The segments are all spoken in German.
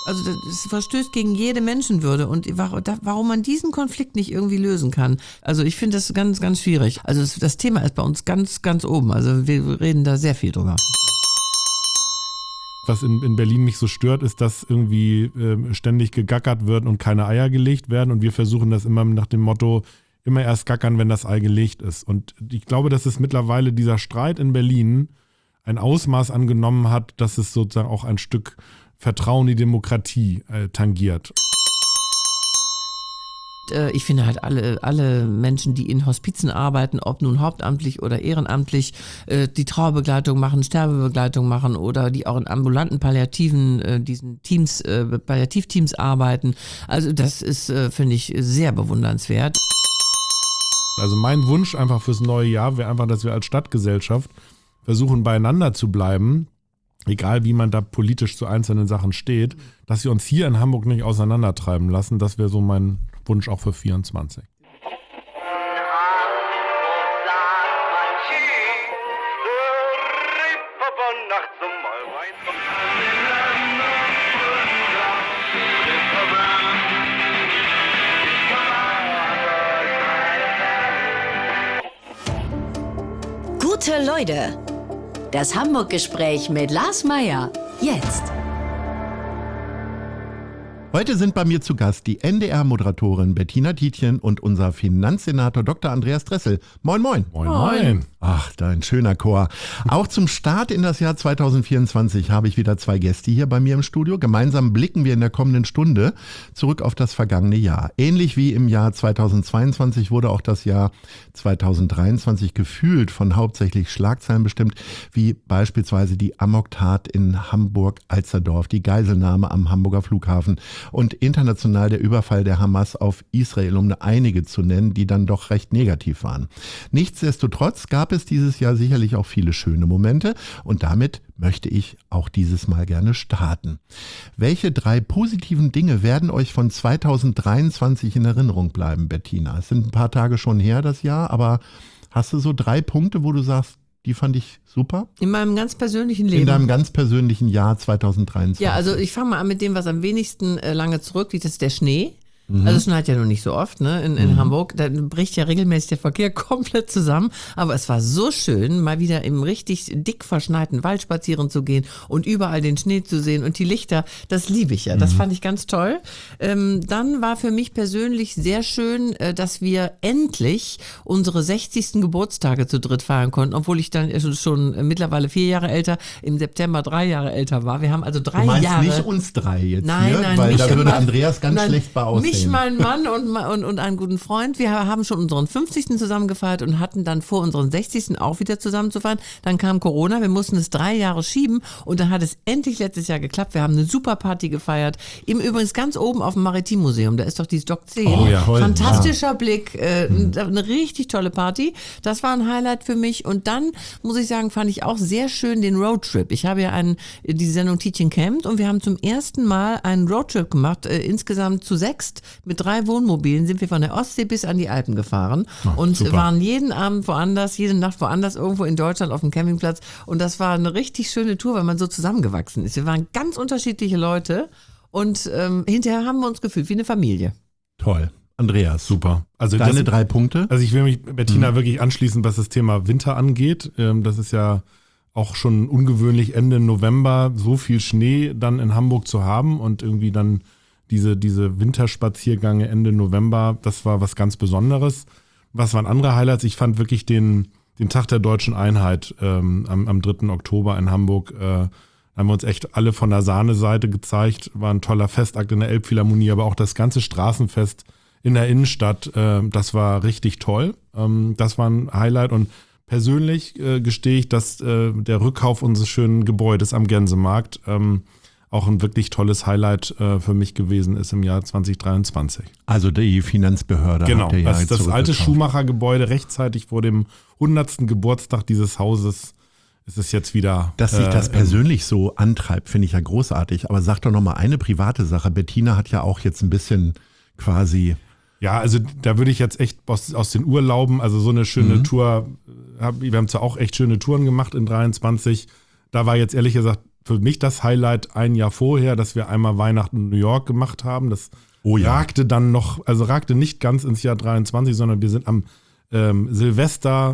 Also das verstößt gegen jede Menschenwürde und warum man diesen Konflikt nicht irgendwie lösen kann. Also ich finde das ganz, ganz schwierig. Also das Thema ist bei uns ganz, ganz oben. Also wir reden da sehr viel drüber. Was in Berlin mich so stört, ist, dass irgendwie ständig gegackert wird und keine Eier gelegt werden. Und wir versuchen das immer nach dem Motto, immer erst gackern, wenn das Ei gelegt ist. Und ich glaube, dass es mittlerweile dieser Streit in Berlin ein Ausmaß angenommen hat, dass es sozusagen auch ein Stück Vertrauen in die Demokratie tangiert. Ich finde halt alle Menschen, die in Hospizen arbeiten, ob nun hauptamtlich oder ehrenamtlich, die Trauerbegleitung machen, Sterbebegleitung machen oder die auch in ambulanten Palliativen, diesen Teams, Palliativteams arbeiten. Also das ist, finde ich, sehr bewundernswert. Also mein Wunsch einfach fürs neue Jahr wäre einfach, dass wir als Stadtgesellschaft versuchen, beieinander zu bleiben, egal wie man da politisch zu einzelnen Sachen steht, dass wir uns hier in Hamburg nicht auseinandertreiben lassen. Das wäre so mein Wunsch auch für 24. Gute Leute, das Hamburg-Gespräch mit Lars Meyer. Jetzt. Heute sind bei mir zu Gast die NDR-Moderatorin Bettina Tietjen und unser Finanzsenator Dr. Andreas Dressel. Moin, moin. Moin, moin. Ach, dein schöner Chor. Auch zum Start in das Jahr 2024 habe ich wieder zwei Gäste hier bei mir im Studio. Gemeinsam blicken wir in der kommenden Stunde zurück auf das vergangene Jahr. Ähnlich wie im Jahr 2022 wurde auch das Jahr 2023 gefühlt von hauptsächlich Schlagzeilen bestimmt, wie beispielsweise die Amoktat in Hamburg-Alsterdorf, die Geiselnahme am Hamburger Flughafen und international der Überfall der Hamas auf Israel, um nur einige zu nennen, die dann doch recht negativ waren. Nichtsdestotrotz gab es dieses Jahr sicherlich auch viele schöne Momente und damit möchte ich auch dieses Mal gerne starten. Welche 3 positiven Dinge werden euch von 2023 in Erinnerung bleiben, Bettina? Es sind ein paar Tage schon her, das Jahr, aber hast du so 3 Punkte, wo du sagst, die fand ich super? In meinem ganz persönlichen Leben. In deinem ganz persönlichen Jahr 2023. Ja, also ich fange mal an mit dem, was am wenigsten lange zurückliegt, das ist der Schnee. Also es schneit ja nun nicht so oft, ne, in Hamburg. Da bricht ja regelmäßig der Verkehr komplett zusammen. Aber es war so schön, mal wieder im richtig dick verschneiten Wald spazieren zu gehen und überall den Schnee zu sehen und die Lichter. Das liebe ich ja. Das fand ich ganz toll. Dann war für mich persönlich sehr schön, dass wir endlich unsere 60. Geburtstage zu dritt feiern konnten, obwohl ich dann schon mittlerweile 4 Jahre älter, im September 3 Jahre älter war. Wir haben also 3 Jahre. Du meinst nicht uns 3 jetzt nein, hier? Nein, weil da würde Mann, Andreas ganz schlecht bei aussehen. Mich, mein Mann und einen guten Freund. Wir haben schon unseren 50. zusammen gefeiert und hatten dann vor, unseren 60. auch wieder zusammen zu feiern. Dann kam Corona, wir mussten es 3 Jahre schieben und dann hat es endlich letztes Jahr geklappt. Wir haben eine super Party gefeiert. Übrigens ganz oben auf dem Maritimmuseum, da ist doch dieses Dock 10. Oh ja, fantastischer Blick, eine richtig tolle Party. Das war ein Highlight für mich. Und dann, muss ich sagen, fand ich auch sehr schön den Roadtrip. Ich habe ja die Sendung Tietjen campt und wir haben zum ersten Mal einen Roadtrip gemacht, insgesamt zu 6 mit 3 Wohnmobilen sind wir von der Ostsee bis an die Alpen gefahren und super. Waren jeden Abend woanders, jede Nacht woanders, irgendwo in Deutschland auf dem Campingplatz und das war eine richtig schöne Tour, weil man so zusammengewachsen ist. Wir waren ganz unterschiedliche Leute und hinterher haben wir uns gefühlt wie eine Familie. Toll. Andreas, Super. Also deine 3 Punkte? Also ich will mich, Bettina, wirklich anschließen, was das Thema Winter angeht. Das ist ja auch schon ungewöhnlich, Ende November so viel Schnee dann in Hamburg zu haben und irgendwie dann diese Winterspaziergänge Ende November, das war was ganz Besonderes. Was waren andere Highlights? Ich fand wirklich den Tag der Deutschen Einheit am 3. Oktober in Hamburg, haben wir uns echt alle von der Sahneseite gezeigt. War ein toller Festakt in der Elbphilharmonie, aber auch das ganze Straßenfest in der Innenstadt, das war richtig toll. Das war ein Highlight und persönlich gestehe ich, dass der Rückkauf unseres schönen Gebäudes am Gänsemarkt auch ein wirklich tolles Highlight für mich gewesen ist im Jahr 2023. Also die Finanzbehörde. Genau, hat ja das alte Schumacher-Gebäude rechtzeitig vor dem 100. Geburtstag dieses Hauses ist es jetzt wieder. Dass sich das persönlich so antreibt, finde ich ja großartig. Aber sag doch noch mal eine private Sache. Bettina hat ja auch jetzt ein bisschen quasi... Ja, also da würde ich jetzt echt aus den Urlauben, also so eine schöne Tour, wir haben zwar auch echt schöne Touren gemacht in 23, da war jetzt ehrlich gesagt für mich das Highlight ein Jahr vorher, dass wir einmal Weihnachten in New York gemacht haben. Das ragte dann noch, also ragte nicht ganz ins Jahr 23, sondern wir sind am Silvester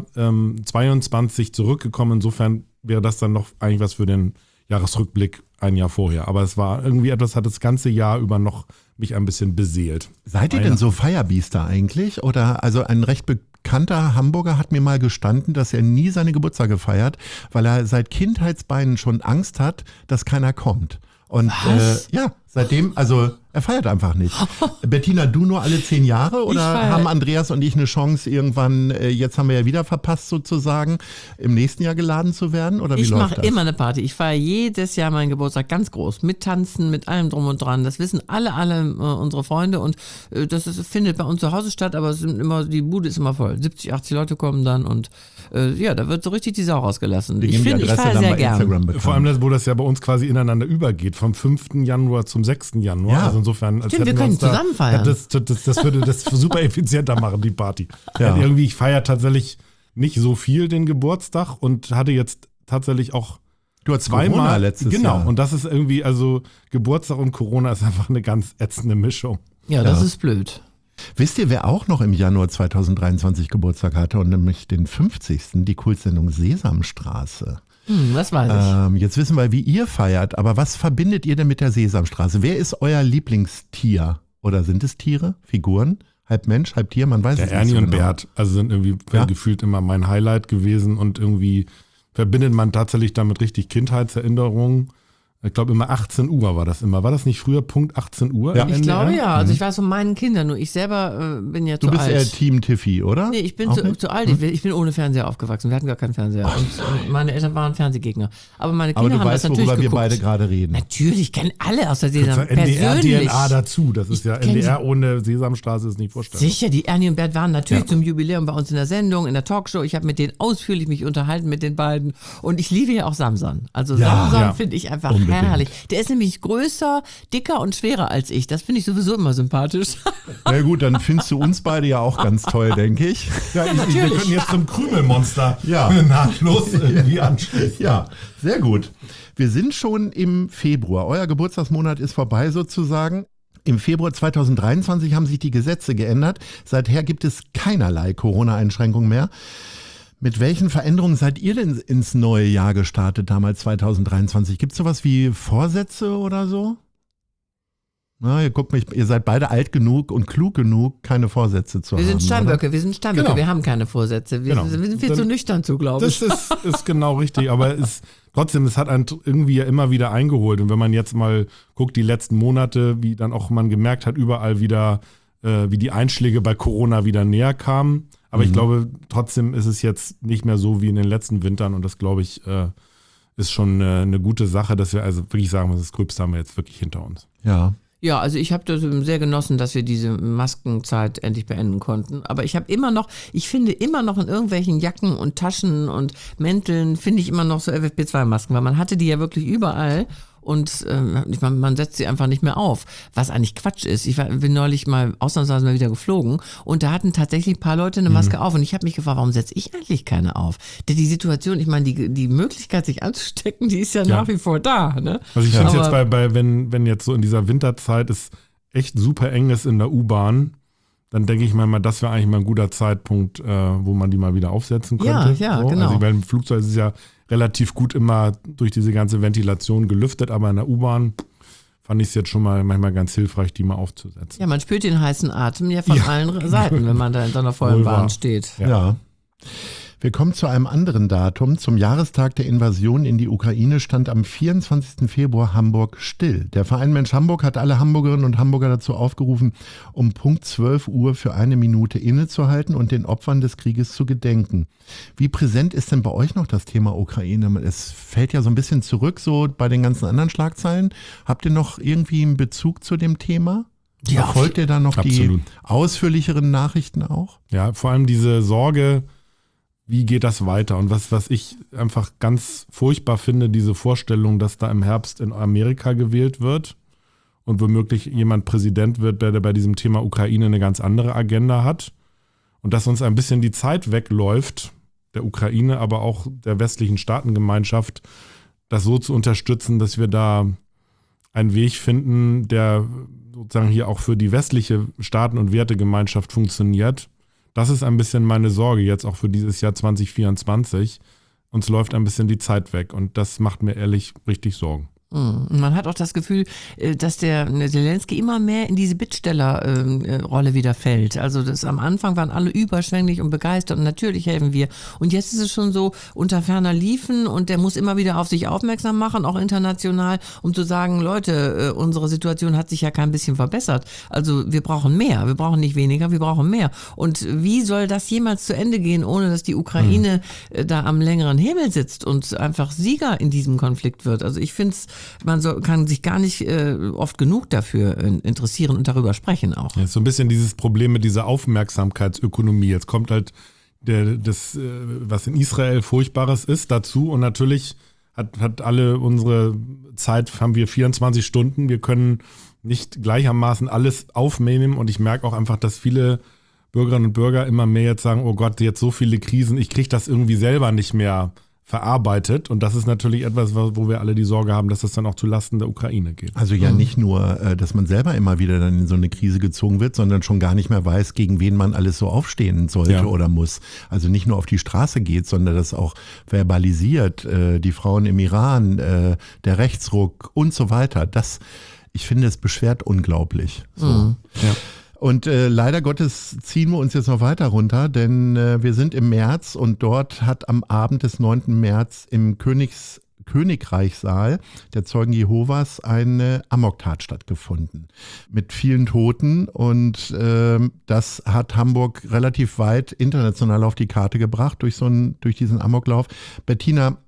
22 zurückgekommen. Insofern wäre das dann noch eigentlich was für den Jahresrückblick ein Jahr vorher. Aber es war irgendwie etwas, hat das ganze Jahr über noch mich ein bisschen beseelt. Seid ihr denn so Feierbiester eigentlich? Oder also ein recht bekannter Hamburger hat mir mal gestanden, dass er nie seine Geburtstage feiert, weil er seit Kindheitsbeinen schon Angst hat, dass keiner kommt. Und seitdem, also er feiert einfach nicht. Bettina, du nur alle 10 Jahre oder haben Andreas und ich eine Chance irgendwann, jetzt haben wir ja wieder verpasst sozusagen, im nächsten Jahr geladen zu werden? Oder wie läuft das? Ich mache immer eine Party. Ich feiere jedes Jahr meinen Geburtstag ganz groß. Mit Tanzen, mit allem drum und dran. Das wissen alle unsere Freunde und findet bei uns zu Hause statt, aber die Bude ist immer voll. 70, 80 Leute kommen dann und da wird so richtig die Sau rausgelassen. Ich feiere sehr gern. Vor allem, wo das ja bei uns quasi ineinander übergeht, vom 5. Januar zum 6. Januar. Ja. Also insofern, als stimmt, wir können zusammen feiern. Das würde das super effizienter machen, die Party. Ja. Irgendwie, ich feiere tatsächlich nicht so viel den Geburtstag und hatte jetzt tatsächlich auch Du hattest Corona letztes Jahr. Genau, und das ist irgendwie, also Geburtstag und Corona ist einfach eine ganz ätzende Mischung. Ja, das ist blöd. Wisst ihr, wer auch noch im Januar 2023 Geburtstag hatte und nämlich den 50. die Kultsendung Sesamstraße? Das weiß ich. Jetzt wissen wir, wie ihr feiert, aber was verbindet ihr denn mit der Sesamstraße? Wer ist euer Lieblingstier? Oder sind es Tiere, Figuren? Halb Mensch, halb Tier, man weiß es nicht. Der Ernie und Bert, also sind irgendwie gefühlt immer mein Highlight gewesen und irgendwie verbindet man tatsächlich damit richtig Kindheitserinnerungen. Ich glaube immer 18 Uhr war das immer. War das nicht früher Punkt 18 Uhr? Ja. Ich glaube ja. Also ich weiß von meinen Kindern, nur ich selber bin ja zu alt. Du bist eher Team Tiffy, oder? Nee, ich bin zu alt. Ich bin ohne Fernseher aufgewachsen. Wir hatten gar keinen Fernseher. Und meine Eltern waren Fernsehgegner. Aber meine Kinder haben das natürlich geguckt. Aber du weißt, worüber wir beide gerade reden. Natürlich, kennen alle aus der Sesam. NDR-DNA dazu. Das ist ja NDR ohne Sesamstraße ist nicht vorstellbar. Sicher, die Ernie und Bert waren natürlich zum Jubiläum bei uns in der Sendung, in der Talkshow. Ich habe mit denen ausführlich mich unterhalten, mit den beiden. Und ich liebe ja auch Samson. Also Samson finde ich einfach herrlich. Der ist nämlich größer, dicker und schwerer als ich. Das finde ich sowieso immer sympathisch. Na gut, dann findest du uns beide ja auch ganz toll, denke ich. Ja, wir können jetzt zum Krümelmonster nahtlos irgendwie anschließen. Ja, sehr gut. Wir sind schon im Februar. Euer Geburtstagsmonat ist vorbei sozusagen. Im Februar 2023 haben sich die Gesetze geändert. Seither gibt es keinerlei Corona-Einschränkungen mehr. Mit welchen Veränderungen seid ihr denn ins neue Jahr gestartet, damals 2023? Gibt es sowas wie Vorsätze oder so? Na, ihr guckt mich, ihr seid beide alt genug und klug genug, keine Vorsätze zu haben. Wir sind Steinböcke, Genau. Wir haben keine Vorsätze. Wir sind viel zu nüchtern zu, glaube ich. Das ist genau richtig, aber trotzdem, es hat einen irgendwie ja immer wieder eingeholt. Und wenn man jetzt mal guckt, die letzten Monate, wie dann auch man gemerkt hat, überall wieder, wie die Einschläge bei Corona wieder näher kamen. Aber ich glaube, trotzdem ist es jetzt nicht mehr so wie in den letzten Wintern und das, glaube ich, ist schon eine gute Sache, dass wir also wirklich sagen, das Gröbste haben wir jetzt wirklich hinter uns. Ja. Ja, also ich habe das sehr genossen, dass wir diese Maskenzeit endlich beenden konnten. Aber ich finde immer noch in irgendwelchen Jacken und Taschen und Mänteln, finde ich immer noch so FFP2-Masken, weil man hatte die ja wirklich überall. Und man setzt sie einfach nicht mehr auf, was eigentlich Quatsch ist. Ich bin neulich mal ausnahmsweise mal wieder geflogen und da hatten tatsächlich ein paar Leute eine Maske auf und ich habe mich gefragt, warum setze ich eigentlich keine auf? Denn die Situation, ich meine, die Möglichkeit, sich anzustecken, die ist ja nach wie vor da. Ne? Also ich finde es jetzt wenn jetzt so in dieser Winterzeit es echt super eng ist in der U-Bahn, dann denke ich mal, das wäre eigentlich mal ein guter Zeitpunkt, wo man die mal wieder aufsetzen könnte. Ja, so. genau. Also beim Flugzeug ist es ja relativ gut immer durch diese ganze Ventilation gelüftet, aber in der U-Bahn fand ich es jetzt schon mal manchmal ganz hilfreich, die mal aufzusetzen. Ja, man spürt den heißen Atem ja von allen Seiten, wenn man da in so einer vollen Bahn steht. Ja. Wir kommen zu einem anderen Datum. Zum Jahrestag der Invasion in die Ukraine stand am 24. Februar Hamburg still. Der Verein Mensch Hamburg hat alle Hamburgerinnen und Hamburger dazu aufgerufen, um Punkt 12 Uhr für 1 Minute innezuhalten und den Opfern des Krieges zu gedenken. Wie präsent ist denn bei euch noch das Thema Ukraine? Es fällt ja so ein bisschen zurück, so bei den ganzen anderen Schlagzeilen. Habt ihr noch irgendwie einen Bezug zu dem Thema? Ja, verfolgt ihr da noch die ausführlicheren Nachrichten auch? Ja, vor allem diese Sorge, wie geht das weiter? Und was ich einfach ganz furchtbar finde, diese Vorstellung, dass da im Herbst in Amerika gewählt wird und womöglich jemand Präsident wird, der bei diesem Thema Ukraine eine ganz andere Agenda hat und dass uns ein bisschen die Zeit wegläuft, der Ukraine, aber auch der westlichen Staatengemeinschaft, das so zu unterstützen, dass wir da einen Weg finden, der sozusagen hier auch für die westliche Staaten- und Wertegemeinschaft funktioniert. Das ist ein bisschen meine Sorge jetzt auch für dieses Jahr 2024. Uns läuft ein bisschen die Zeit weg und das macht mir ehrlich richtig Sorgen. Man hat auch das Gefühl, dass der Zelensky immer mehr in diese Bittsteller-Rolle wieder fällt. Also am Anfang waren alle überschwänglich und begeistert und natürlich helfen wir. Und jetzt ist es schon so unter ferner Liefen und der muss immer wieder auf sich aufmerksam machen, auch international, um zu sagen, Leute, unsere Situation hat sich ja kein bisschen verbessert. Also wir brauchen mehr, wir brauchen nicht weniger, wir brauchen mehr. Und wie soll das jemals zu Ende gehen, ohne dass die Ukraine da am längeren Hebel sitzt und einfach Sieger in diesem Konflikt wird? Also ich finde es, kann sich gar nicht oft genug dafür interessieren und darüber sprechen auch. Ja, so ein bisschen dieses Problem mit dieser Aufmerksamkeitsökonomie. Jetzt kommt halt das, was in Israel Furchtbares ist, dazu. Und natürlich hat alle unsere Zeit, haben wir 24 Stunden. Wir können nicht gleichermaßen alles aufnehmen. Und ich merke auch einfach, dass viele Bürgerinnen und Bürger immer mehr jetzt sagen, oh Gott, jetzt so viele Krisen, ich kriege das irgendwie selber nicht mehr verarbeitet. Und das ist natürlich etwas, wo wir alle die Sorge haben, dass das dann auch zu Lasten der Ukraine geht. Also ja nicht nur, dass man selber immer wieder dann in so eine Krise gezogen wird, sondern schon gar nicht mehr weiß, gegen wen man alles so aufstehen sollte oder muss. Also nicht nur auf die Straße geht, sondern das auch verbalisiert, die Frauen im Iran, der Rechtsruck und so weiter. Ich finde, es beschwert unglaublich. So. Ja. Und leider Gottes ziehen wir uns jetzt noch weiter runter, denn wir sind im März und dort hat am Abend des 9. März im Königreichssaal der Zeugen Jehovas eine Amoktat stattgefunden mit vielen Toten und das hat Hamburg relativ weit international auf die Karte gebracht durch diesen Amoklauf. Bettina,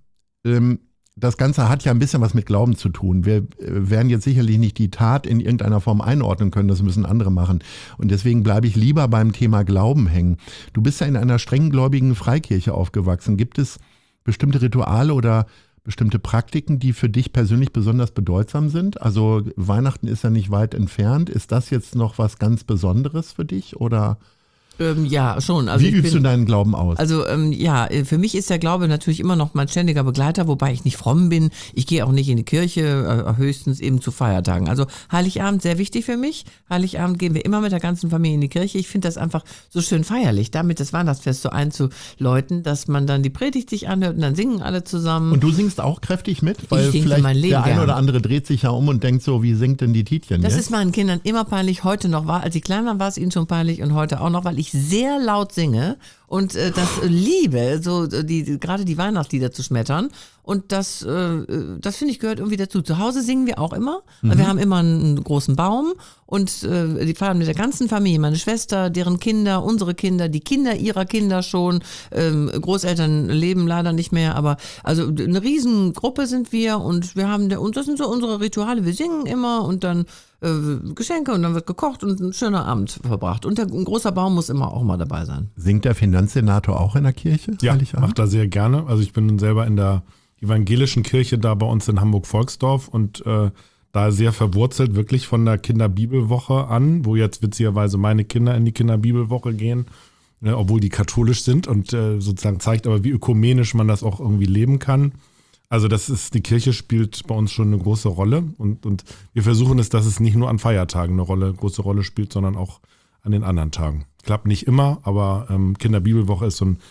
das Ganze hat ja ein bisschen was mit Glauben zu tun. Wir werden jetzt sicherlich nicht die Tat in irgendeiner Form einordnen können, das müssen andere machen. Und deswegen bleibe ich lieber beim Thema Glauben hängen. Du bist ja in einer strenggläubigen Freikirche aufgewachsen. Gibt es bestimmte Rituale oder bestimmte Praktiken, die für dich persönlich besonders bedeutsam sind? Also Weihnachten ist ja nicht weit entfernt. Ist das jetzt noch was ganz Besonderes für dich oder? Ja, schon. Also wie übst du deinen Glauben aus? Also für mich ist der Glaube natürlich immer noch mein ständiger Begleiter, wobei ich nicht fromm bin. Ich gehe auch nicht in die Kirche, höchstens eben zu Feiertagen. Also Heiligabend sehr wichtig für mich. Heiligabend gehen wir immer mit der ganzen Familie in die Kirche. Ich finde das einfach so schön feierlich, damit das Weihnachtsfest so einzuläuten, dass man dann die Predigt sich anhört und dann singen alle zusammen. Und du singst auch kräftig mit? Weil ich singe vielleicht mein Leben der eine gern. oder andere dreht sich ja um und denkt so, wie singt denn die Tietjen Das jetzt? ist meinen Kindern immer peinlich, heute noch war. Als sie klein waren, war es ihnen schon peinlich und heute auch noch, weil ich sehr laut singe und das liebe, so gerade die Weihnachtslieder zu schmettern. Und das finde ich gehört irgendwie dazu. Zu Hause singen wir auch immer. Wir haben immer einen großen Baum und die feiern mit der ganzen Familie. Meine Schwester, deren Kinder, unsere Kinder, die Kinder ihrer Kinder schon. Großeltern leben leider nicht mehr, aber also eine Riesengruppe sind wir und und das sind so unsere Rituale. Wir singen immer und dann Geschenke und dann wird gekocht und ein schöner Abend verbracht. Und ein großer Baum muss immer auch mal dabei sein. Singt der Finanzsenator auch in der Kirche? Ja, Heiligabend? macht er sehr gerne. Also ich bin selber in der evangelischen Kirche da bei uns in Hamburg-Volksdorf und da sehr verwurzelt wirklich von der Kinderbibelwoche an, wo jetzt witzigerweise meine Kinder in die Kinderbibelwoche gehen, obwohl die katholisch sind und sozusagen zeigt aber, wie ökumenisch man das auch irgendwie leben kann. Also die Kirche spielt bei uns schon eine große Rolle und wir versuchen es, dass es nicht nur an Feiertagen eine große Rolle spielt, sondern auch an den anderen Tagen. Klappt nicht immer, aber Kinderbibelwoche ist so ein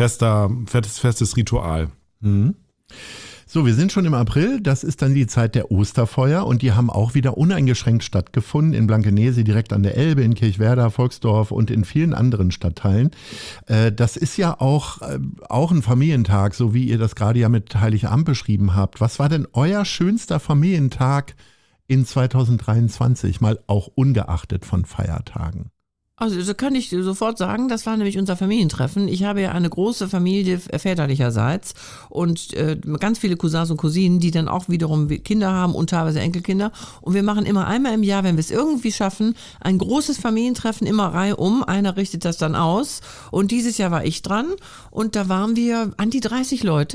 festes Ritual. Mhm. So, wir sind schon im April, das ist dann die Zeit der Osterfeuer und die haben auch wieder uneingeschränkt stattgefunden in Blankenese, direkt an der Elbe, in Kirchwerder, Volksdorf und in vielen anderen Stadtteilen. Das ist ja auch ein Familientag, so wie ihr das gerade ja mit Heiligabend beschrieben habt. Was war denn euer schönster Familientag in 2023, mal auch ungeachtet von Feiertagen? Also so kann ich sofort sagen, das war nämlich unser Familientreffen. Ich habe ja eine große Familie väterlicherseits und ganz viele Cousins und Cousinen, die dann auch wiederum Kinder haben und teilweise Enkelkinder. Und wir machen immer einmal im Jahr, wenn wir es irgendwie schaffen, ein großes Familientreffen, immer reihum. Einer richtet das dann aus. Und dieses Jahr war ich dran und da waren wir an die 30 Leute. Und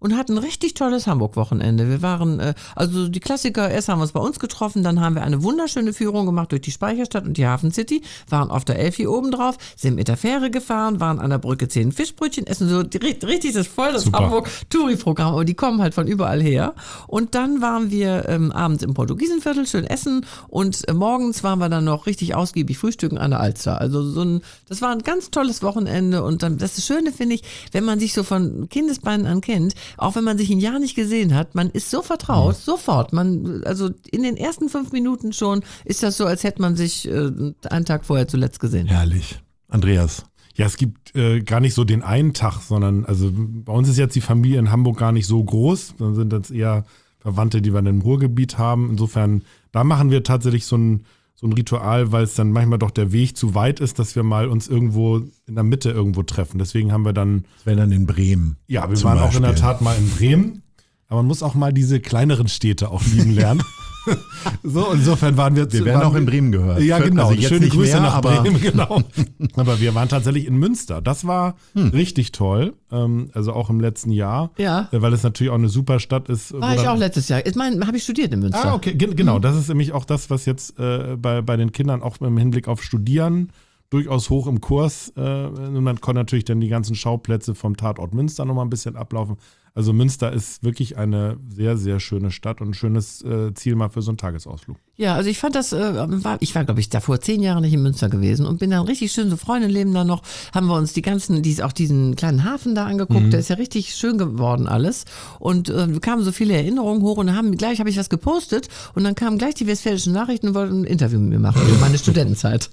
und hatten ein richtig tolles Hamburg-Wochenende. Wir waren, also die Klassiker, erst haben wir uns bei uns getroffen, dann haben wir eine wunderschöne Führung gemacht durch die Speicherstadt und die Hafen City, waren auf der Elfi oben drauf, sind mit der Fähre gefahren, waren an der Brücke 10 Fischbrötchen essen, so richtig das voll das Hamburg-Touri-Programm, aber die kommen halt von überall her. Und dann waren wir abends im Portugiesenviertel, schön essen und morgens waren wir dann noch richtig ausgiebig frühstücken an der Alster. Also das war ein ganz tolles Wochenende und dann, das Schöne finde ich, wenn man sich so von Kindesbeinen an kennt, auch wenn man sich ein Jahr nicht gesehen hat, man ist so vertraut, sofort. Also in den ersten 5 Minuten schon ist das so, als hätte man sich einen Tag vorher zuletzt gesehen. Herrlich. Andreas. Ja, es gibt gar nicht so den einen Tag, sondern also bei uns ist jetzt die Familie in Hamburg gar nicht so groß. Dann sind das eher Verwandte, die wir im Ruhrgebiet haben. Insofern, da machen wir tatsächlich so ein Ritual, weil es dann manchmal doch der Weg zu weit ist, dass wir mal uns irgendwo in der Mitte irgendwo treffen. Deswegen haben wir dann... Das wäre dann in Bremen. Ja, wir waren auch in der Tat mal in Bremen. Aber man muss auch mal diese kleineren Städte auch lieben lernen. So, insofern waren wir... Wir werden auch in Bremen gehört. Ja, genau. Also jetzt schöne nicht Grüße mehr, nach Bremen, genau. Aber wir waren tatsächlich in Münster. Das war richtig toll. Also auch im letzten Jahr. Ja. Weil es natürlich auch eine super Stadt ist. War ich auch letztes Jahr. Ich meine, habe ich studiert in Münster. Ah, okay. Genau. Das ist nämlich auch das, was jetzt bei den Kindern auch im Hinblick auf Studieren durchaus hoch im Kurs. Und man konnte natürlich dann die ganzen Schauplätze vom Tatort Münster nochmal ein bisschen ablaufen. Also Münster ist wirklich eine sehr, sehr schöne Stadt und ein schönes Ziel mal für so einen Tagesausflug. Ja, also ich fand das, ich war glaube ich da vor 10 Jahren nicht in Münster gewesen und bin dann richtig schön, so Freunde leben da noch, haben wir uns auch diesen kleinen Hafen da angeguckt, der ist ja richtig schön geworden alles und kamen so viele Erinnerungen hoch und gleich habe ich was gepostet und dann kamen gleich die Westfälischen Nachrichten und wollten ein Interview mit mir machen über meine Studentenzeit.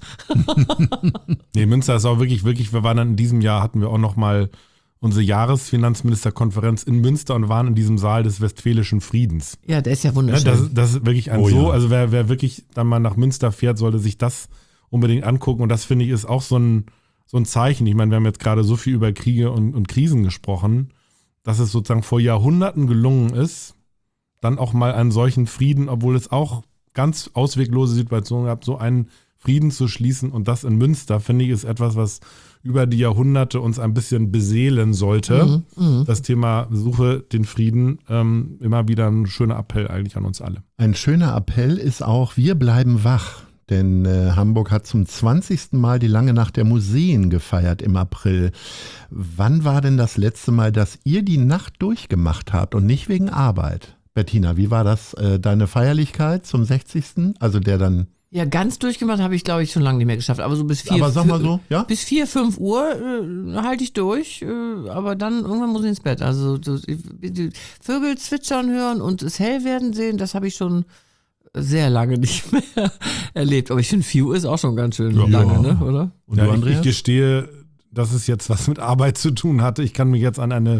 Nee, Münster ist auch wirklich, wir waren dann in diesem Jahr, hatten wir auch noch mal unsere Jahresfinanzministerkonferenz in Münster und waren in diesem Saal des Westfälischen Friedens. Ja, der ist ja wunderschön. Ja, das ist wirklich also wer wirklich dann mal nach Münster fährt, sollte sich das unbedingt angucken und das finde ich ist auch so ein Zeichen. Ich meine, wir haben jetzt gerade so viel über Kriege und Krisen gesprochen, dass es sozusagen vor Jahrhunderten gelungen ist, dann auch mal einen solchen Frieden, obwohl es auch ganz ausweglose Situationen gab, so einen Frieden zu schließen und das in Münster, finde ich, ist etwas, was über die Jahrhunderte uns ein bisschen beseelen sollte. Das Thema Suche den Frieden, immer wieder ein schöner Appell eigentlich an uns alle. Ein schöner Appell ist auch, wir bleiben wach. Denn Hamburg hat zum 20. Mal die lange Nacht der Museen gefeiert im April. Wann war denn das letzte Mal, dass ihr die Nacht durchgemacht habt und nicht wegen Arbeit? Bettina, wie war das, deine Feierlichkeit zum 60.? Also der dann... Ja, ganz durchgemacht habe ich, glaube ich, schon lange nicht mehr geschafft. Aber so bis 4, aber sag mal so, ja? Bis 4, 5 Uhr halte ich durch. Aber dann irgendwann muss ich ins Bett. Also die Vögel zwitschern hören und es hell werden sehen, das habe ich schon sehr lange nicht mehr erlebt. Aber ich finde, 4 Uhr ist auch schon ganz schön lange, ne? Oder? Und ja, du, Andreas? Ich gestehe, dass es jetzt was mit Arbeit zu tun hatte. Ich kann mich jetzt an eine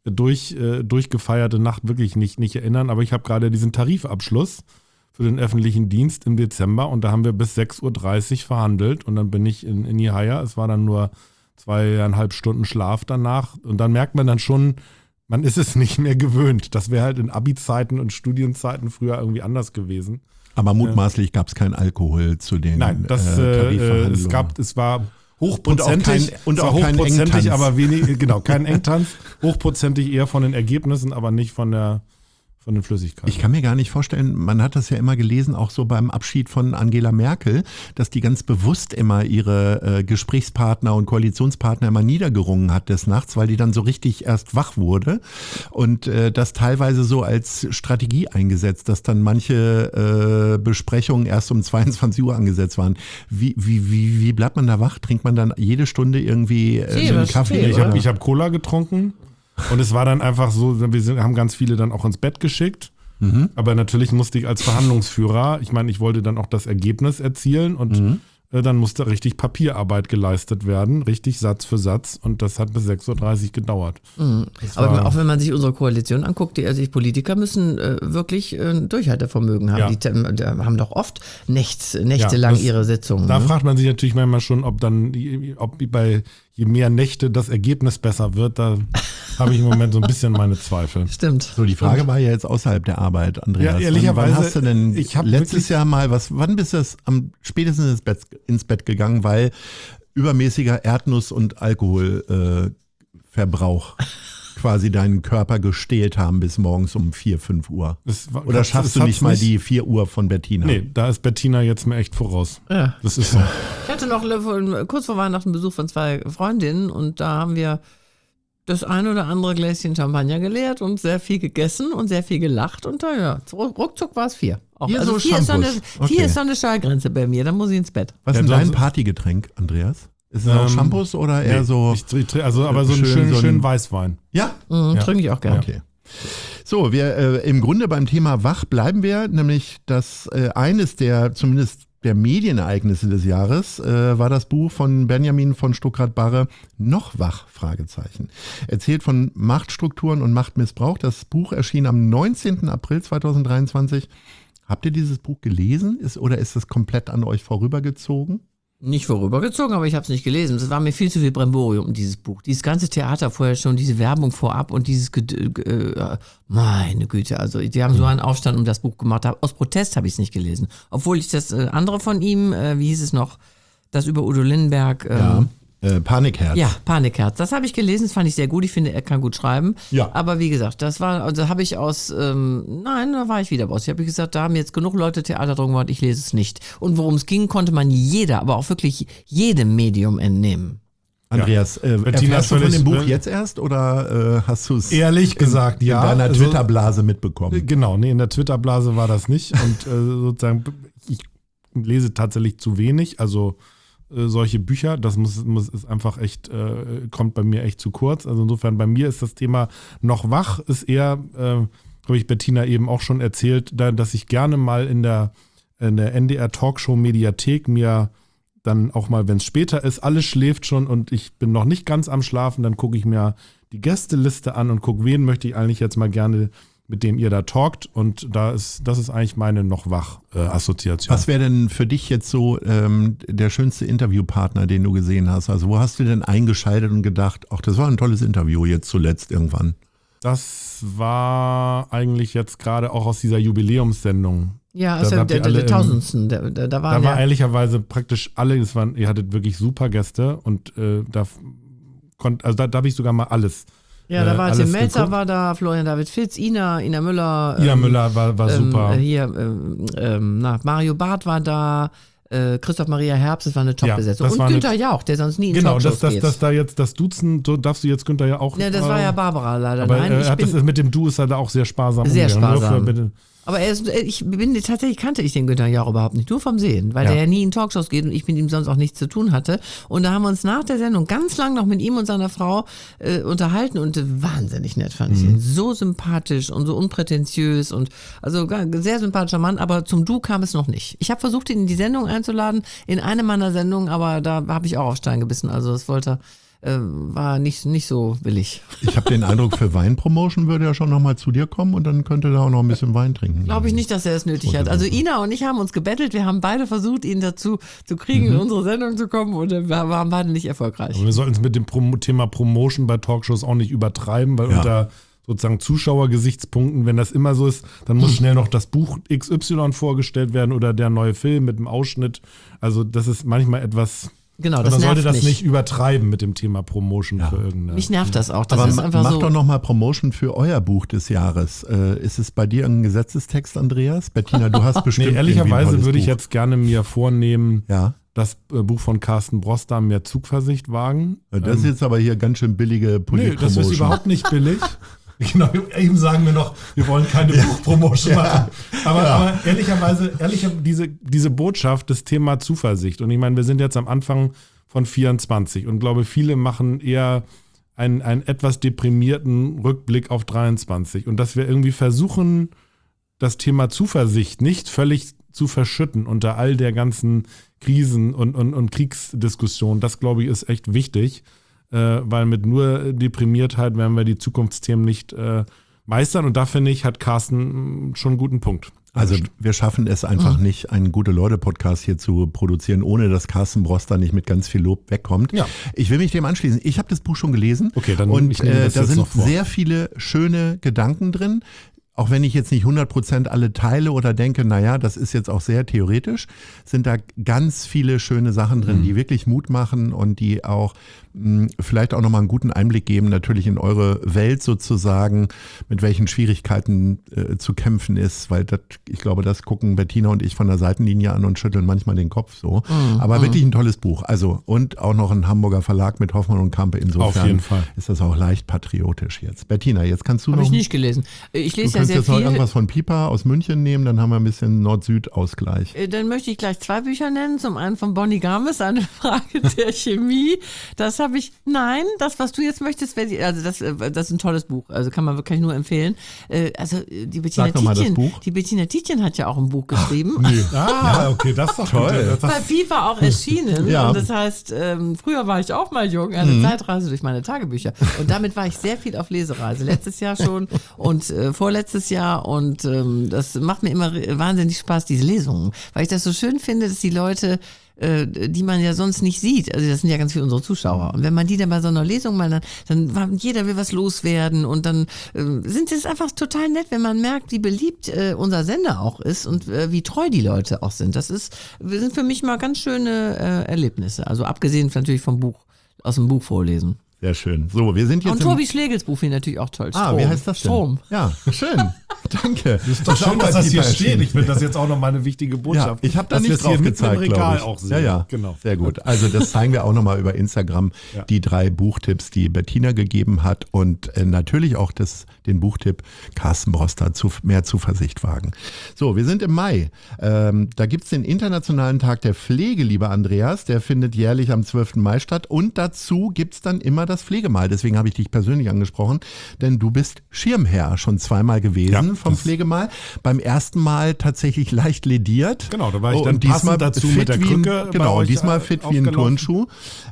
durchgefeierte Nacht wirklich nicht erinnern. Aber ich habe gerade diesen Tarifabschluss für den öffentlichen Dienst im Dezember und da haben wir bis 6.30 Uhr verhandelt und dann bin ich in Jehaia. Es war dann nur 2,5 Stunden Schlaf danach und dann merkt man dann schon, man ist es nicht mehr gewöhnt. Das wäre halt in Abi-Zeiten und Studienzeiten früher irgendwie anders gewesen. Aber mutmaßlich gab es keinen Alkohol zu den Tarifverhandlungen. Es war hochprozentig, und auch kein Engtanz. Aber wenig, genau, kein Engtanz. Hochprozentig eher von den Ergebnissen, aber nicht von den Flüssigkeiten. Ich kann mir gar nicht vorstellen, man hat das ja immer gelesen, auch so beim Abschied von Angela Merkel, dass die ganz bewusst immer ihre Gesprächspartner und Koalitionspartner immer niedergerungen hat des Nachts, weil die dann so richtig erst wach wurde und das teilweise so als Strategie eingesetzt, dass dann manche Besprechungen erst um 22 Uhr angesetzt waren. Wie bleibt man da wach? Trinkt man dann jede Stunde irgendwie einen Kaffee? Ich hab Cola getrunken. Und es war dann einfach so, haben ganz viele dann auch ins Bett geschickt. Aber natürlich musste ich als Verhandlungsführer, ich meine, ich wollte dann auch das Ergebnis erzielen und dann musste richtig Papierarbeit geleistet werden, richtig Satz für Satz. Und das hat bis 6.30 Uhr gedauert. Aber auch wenn man sich unsere Koalition anguckt, die Politiker müssen wirklich Durchhaltevermögen haben. Ja. Die haben doch oft nächtelang ihre Sitzungen. Da fragt man sich natürlich manchmal schon, ob je mehr Nächte das Ergebnis besser wird, da habe ich im Moment so ein bisschen meine Zweifel. Stimmt. So, die Frage war ja jetzt außerhalb der Arbeit, Andreas. Ja, ehrlicherweise, wann hast du denn letztes Jahr mal wann bist du am spätestens ins Bett gegangen, weil übermäßiger Erdnuss- und Alkoholverbrauch? quasi deinen Körper gestählt haben bis morgens um 4, 5 Uhr. Oder schaffst du nicht mal die 4 Uhr von Bettina? Nee, da ist Bettina jetzt mir echt voraus. Ja. Das ist so. Ich hatte noch kurz vor Weihnachten Besuch von 2 Freundinnen und da haben wir das ein oder andere Gläschen Champagner geleert und sehr viel gegessen und sehr viel gelacht und ruckzuck war es 4. Auch. Hier Also so 4 ist dann Shampoos. 4 ist dann eine Schallgrenze bei mir, dann muss ich ins Bett. Was ist denn dein Partygetränk, Andreas? Ist es auch Shampoos oder eher so? Aber so einen schönen Weißwein. Ja? Trinke ich auch gerne. Okay. So, wir im Grunde beim Thema Wach bleiben wir, nämlich das eines der zumindest der Medienereignisse des Jahres war das Buch von Benjamin von Stuckrad-Barre, Noch wach? Fragezeichen. Erzählt von Machtstrukturen und Machtmissbrauch. Das Buch erschien am 19. April 2023. Habt ihr dieses Buch gelesen oder ist es komplett an euch vorübergezogen? Nicht vorübergezogen, aber ich habe es nicht gelesen. Es war mir viel zu viel Bremborium um dieses Buch. Dieses ganze Theater vorher schon, diese Werbung vorab und dieses meine Güte, also die haben so einen Aufstand um das Buch gemacht. Aus Protest habe ich es nicht gelesen. Obwohl ich das andere von ihm, wie hieß es noch, das über Udo Lindenberg. Panikherz. Ja, Panikherz. Das habe ich gelesen, das fand ich sehr gut. Ich finde, er kann gut schreiben. Ja. Aber wie gesagt, das war, also habe ich da war ich wieder raus. Ich habe gesagt, da haben jetzt genug Leute Theater drum gemacht, ich lese es nicht. Und worum es ging, konnte man aber auch wirklich jedem Medium entnehmen. Andreas, erfährst du von dem Buch jetzt erst oder hast du es ehrlich gesagt in deiner Twitter-Blase mitbekommen? Genau, nee, in der Twitter-Blase war das nicht. Und sozusagen, ich lese tatsächlich zu wenig, also solche Bücher, das ist einfach echt, kommt bei mir echt zu kurz. Also insofern, bei mir ist das Thema Noch wach, ist eher, habe ich Bettina eben auch schon erzählt, dass ich gerne mal in der NDR Talkshow Mediathek mir dann auch mal, wenn es später ist, alles schläft schon und ich bin noch nicht ganz am Schlafen, dann gucke ich mir die Gästeliste an und gucke, wen möchte ich eigentlich jetzt mal gerne, mit dem ihr da talkt, und das ist eigentlich meine Noch-Wach-Assoziation. Was wäre denn für dich jetzt so der schönste Interviewpartner, den du gesehen hast? Also wo hast du denn eingeschaltet und gedacht, ach, das war ein tolles Interview jetzt zuletzt irgendwann? Das war eigentlich jetzt gerade auch aus dieser Jubiläumssendung. Ja, also der Tausendsten, da war ehrlicherweise praktisch alle, ihr hattet wirklich super Gäste und da habe ich sogar mal alles. Ja, da war Tim Melzer, war da, Florian David Fitz, Ina Müller. Ina Müller war super. Mario Barth war da, Christoph Maria Herbst, das war eine Top-Besetzung. Ja, und Günther Jauch, der sonst nie in Talkshows geht. Genau, da jetzt das Duzen, so darfst du jetzt Günther ja auch. Ja, das war ja Barbara leider. Aber mit dem Du ist er da auch sehr sparsam. Sehr sparsam. Aber tatsächlich kannte ich den Günther Jauch überhaupt nicht, nur vom Sehen, weil der ja nie in Talkshows geht und ich mit ihm sonst auch nichts zu tun hatte. Und da haben wir uns nach der Sendung ganz lang noch mit ihm und seiner Frau unterhalten und wahnsinnig nett fand ich ihn. So sympathisch und so unprätentiös und also sehr sympathischer Mann, aber zum Du kam es noch nicht. Ich habe versucht, ihn in die Sendung einzuladen, in eine meiner Sendungen, aber da habe ich auch auf Stein gebissen, also das war nicht so willig. Ich habe den Eindruck, für Weinpromotion würde er schon nochmal zu dir kommen und dann könnte er auch noch ein bisschen Wein trinken. Glaube ich nicht, dass er es nötig hat. Also Ina und ich haben uns gebettelt, wir haben beide versucht, ihn dazu zu kriegen, in unsere Sendung zu kommen und wir waren beide nicht erfolgreich. Aber wir sollten es mit dem Thema Promotion bei Talkshows auch nicht übertreiben, weil unter sozusagen Zuschauergesichtspunkten, wenn das immer so ist, dann muss schnell noch das Buch XY vorgestellt werden oder der neue Film mit dem Ausschnitt. Also das ist manchmal etwas... Genau, das man sollte nervt das mich. nicht übertreiben mit dem Thema Promotion für irgendeine. Mich nervt das auch. Das Aber ist einfach mach so. doch nochmal Promotion für euer Buch des Jahres. Ist es bei dir ein Gesetzestext, Andreas? Bettina, du hast bestimmt. Ehrlicherweise würde ich jetzt gerne mir vornehmen, ja? das Buch von Carsten Brosda, Mehr Zugversicht wagen. Das ist jetzt aber hier ganz schön billige Polit-Promotion. Nee, das ist überhaupt nicht billig. Genau, eben sagen wir noch, wir wollen keine Buchpromotion machen. Aber ehrlicherweise, diese Botschaft, das Thema Zuversicht. Und ich meine, wir sind jetzt am Anfang von 24 und glaube, viele machen eher einen etwas deprimierten Rückblick auf 23. Und dass wir irgendwie versuchen, das Thema Zuversicht nicht völlig zu verschütten unter all der ganzen Krisen und Kriegsdiskussionen, das glaube ich ist echt wichtig. Weil mit nur Deprimiertheit werden wir die Zukunftsthemen nicht meistern. Und da finde ich, hat Carsten schon einen guten Punkt. Also wir schaffen es einfach nicht, einen Gute-Leute-Podcast hier zu produzieren, ohne dass Carsten Brosda nicht mit ganz viel Lob wegkommt. Ja. Ich will mich dem anschließen. Ich habe das Buch schon gelesen. Okay, dann und da sind sehr viele schöne Gedanken drin. auch wenn ich jetzt nicht 100% alle teile oder denke, naja, das ist jetzt auch sehr theoretisch, sind da ganz viele schöne Sachen drin, die wirklich Mut machen und die auch vielleicht auch nochmal einen guten Einblick geben, natürlich in eure Welt sozusagen, mit welchen Schwierigkeiten zu kämpfen ist, weil ich glaube, das gucken Bettina und ich von der Seitenlinie an und schütteln manchmal den Kopf so. Aber wirklich ein tolles Buch. Also, und auch noch ein Hamburger Verlag mit Hoffmann und Campe. Insofern auf jeden Fall ist das auch leicht patriotisch jetzt. Bettina, jetzt kannst du Habe noch... ich nicht gelesen. Ich lese ja sehr jetzt noch viel. irgendwas von Pipa aus München nehmen, dann haben wir ein bisschen Nord-Süd-Ausgleich. Dann möchte ich gleich 2 Bücher nennen. Zum einen von Bonnie Games, eine Frage der Chemie. Das habe ich, nein, das, was du jetzt möchtest, das ist ein tolles Buch. Also kann man wirklich nur empfehlen. Also die Bettina Tietjen hat ja auch ein Buch geschrieben. Okay, das ist doch toll. Bei Pipa auch erschienen. Ja. Und das heißt, früher war ich auch mal jung, eine Zeitreise durch meine Tagebücher. Und damit war ich sehr viel auf Lesereise. Letztes Jahr schon und vorletztes Jahr. Und das macht mir immer wahnsinnig Spaß, diese Lesungen. Weil ich das so schön finde, dass die Leute, die man ja sonst nicht sieht, also das sind ja ganz viele unsere Zuschauer. Und wenn man die dann bei so einer Lesung mal, dann jeder will was loswerden und dann sind es einfach total nett, wenn man merkt, wie beliebt unser Sender auch ist und wie treu die Leute auch sind. sind für mich mal ganz schöne Erlebnisse. Also abgesehen natürlich vom Buch, aus dem Buch vorlesen. Sehr schön. So, wir sind jetzt und Tobi Schlegels Buch finde ich natürlich auch toll. Strom. Wie heißt das denn? Strom. Ja, schön. Danke. Das ist doch schön, dass das hier steht. Ich finde das jetzt auch noch mal eine wichtige Botschaft. Ja, ich habe da nicht drauf gezeigt, glaube ich. Auch sehen. Ja, genau. Sehr gut. Also das zeigen wir auch noch mal über Instagram, die 3 Buchtipps, die Bettina gegeben hat und natürlich auch den Buchtipp Carsten Broster, mehr Zuversicht wagen. So, wir sind im Mai. Da gibt's den Internationalen Tag der Pflege, lieber Andreas. Der findet jährlich am 12. Mai statt und dazu gibt's dann immer das Pflegemal. Deswegen habe ich dich persönlich angesprochen, denn du bist Schirmherr schon 2-mal gewesen vom Pflegemal. Beim ersten Mal tatsächlich leicht lediert. Genau, da war ich dann passend dazu mit der Krücke. Genau, diesmal fit wie ein Turnschuh.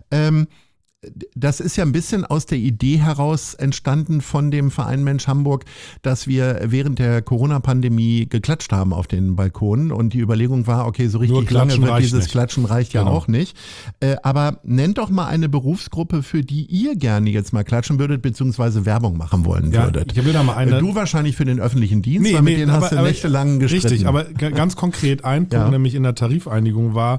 Das ist ja ein bisschen aus der Idee heraus entstanden von dem Verein Mensch Hamburg, dass wir während der Corona-Pandemie geklatscht haben auf den Balkonen und die Überlegung war, okay, so richtig lange wird dieses Klatschen reicht ja auch nicht. Aber nennt doch mal eine Berufsgruppe, für die ihr gerne jetzt mal klatschen würdet, beziehungsweise Werbung machen wollen würdet. Ich will da mal du wahrscheinlich für den öffentlichen Dienst, weil mit denen hast du nächtelang gestritten. Richtig, aber ganz konkret ein Punkt, nämlich in der Tarifeinigung war,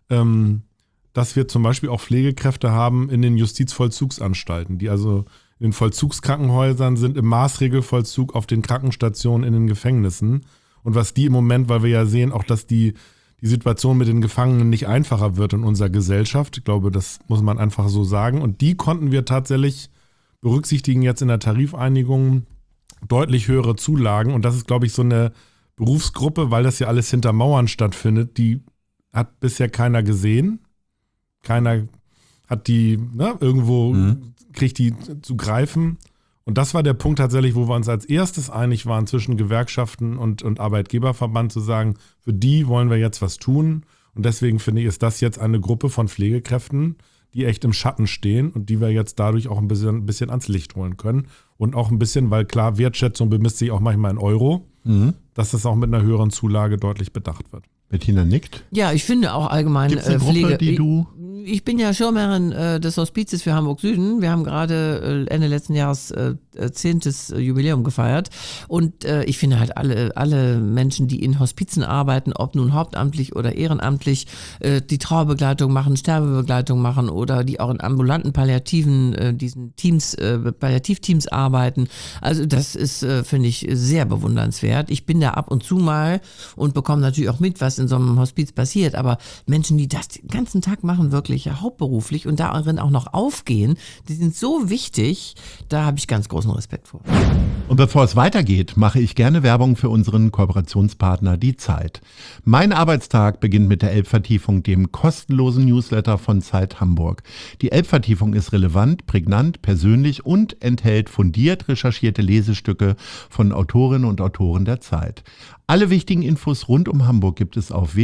dass wir zum Beispiel auch Pflegekräfte haben in den Justizvollzugsanstalten, die also in den Vollzugskrankenhäusern sind, im Maßregelvollzug auf den Krankenstationen, in den Gefängnissen. Und was die im Moment, weil wir ja sehen auch, dass die Situation mit den Gefangenen nicht einfacher wird in unserer Gesellschaft. Ich glaube, das muss man einfach so sagen. Und die konnten wir tatsächlich berücksichtigen jetzt in der Tarifeinigung deutlich höhere Zulagen. Und das ist, glaube ich, so eine Berufsgruppe, weil das ja alles hinter Mauern stattfindet, die hat bisher keiner gesehen. Keiner hat die irgendwo, kriegt die zu greifen. Und das war der Punkt tatsächlich, wo wir uns als erstes einig waren zwischen Gewerkschaften und Arbeitgeberverband zu sagen, für die wollen wir jetzt was tun. Und deswegen finde ich, ist das jetzt eine Gruppe von Pflegekräften, die echt im Schatten stehen und die wir jetzt dadurch auch ein bisschen ans Licht holen können. Und auch ein bisschen, weil klar, Wertschätzung bemisst sich auch manchmal in Euro, dass das auch mit einer höheren Zulage deutlich bedacht wird. Bettina nickt. Ja, ich finde auch allgemein Gibt's eine Pflege. Gruppe, die du... Ich bin ja Schirmherrin des Hospizes für Hamburg Süden. Wir haben gerade Ende letzten Jahres 10. Jubiläum gefeiert. Und ich finde halt alle Menschen, die in Hospizen arbeiten, ob nun hauptamtlich oder ehrenamtlich, die Trauerbegleitung machen, Sterbebegleitung machen oder die auch in ambulanten Palliativen, diesen Teams, Palliativteams arbeiten. Also das ist, finde ich, sehr bewundernswert. Ich bin da ab und zu mal und bekomme natürlich auch mit, was in so einem Hospiz passiert. Aber Menschen, die das den ganzen Tag machen, wirklich hauptberuflich und darin auch noch aufgehen, die sind so wichtig, da habe ich ganz großen Respekt vor. Und bevor es weitergeht, mache ich gerne Werbung für unseren Kooperationspartner Die Zeit. Mein Arbeitstag beginnt mit der Elbvertiefung, dem kostenlosen Newsletter von Zeit Hamburg. Die Elbvertiefung ist relevant, prägnant, persönlich und enthält fundiert recherchierte Lesestücke von Autorinnen und Autoren der Zeit. Alle wichtigen Infos rund um Hamburg gibt es auf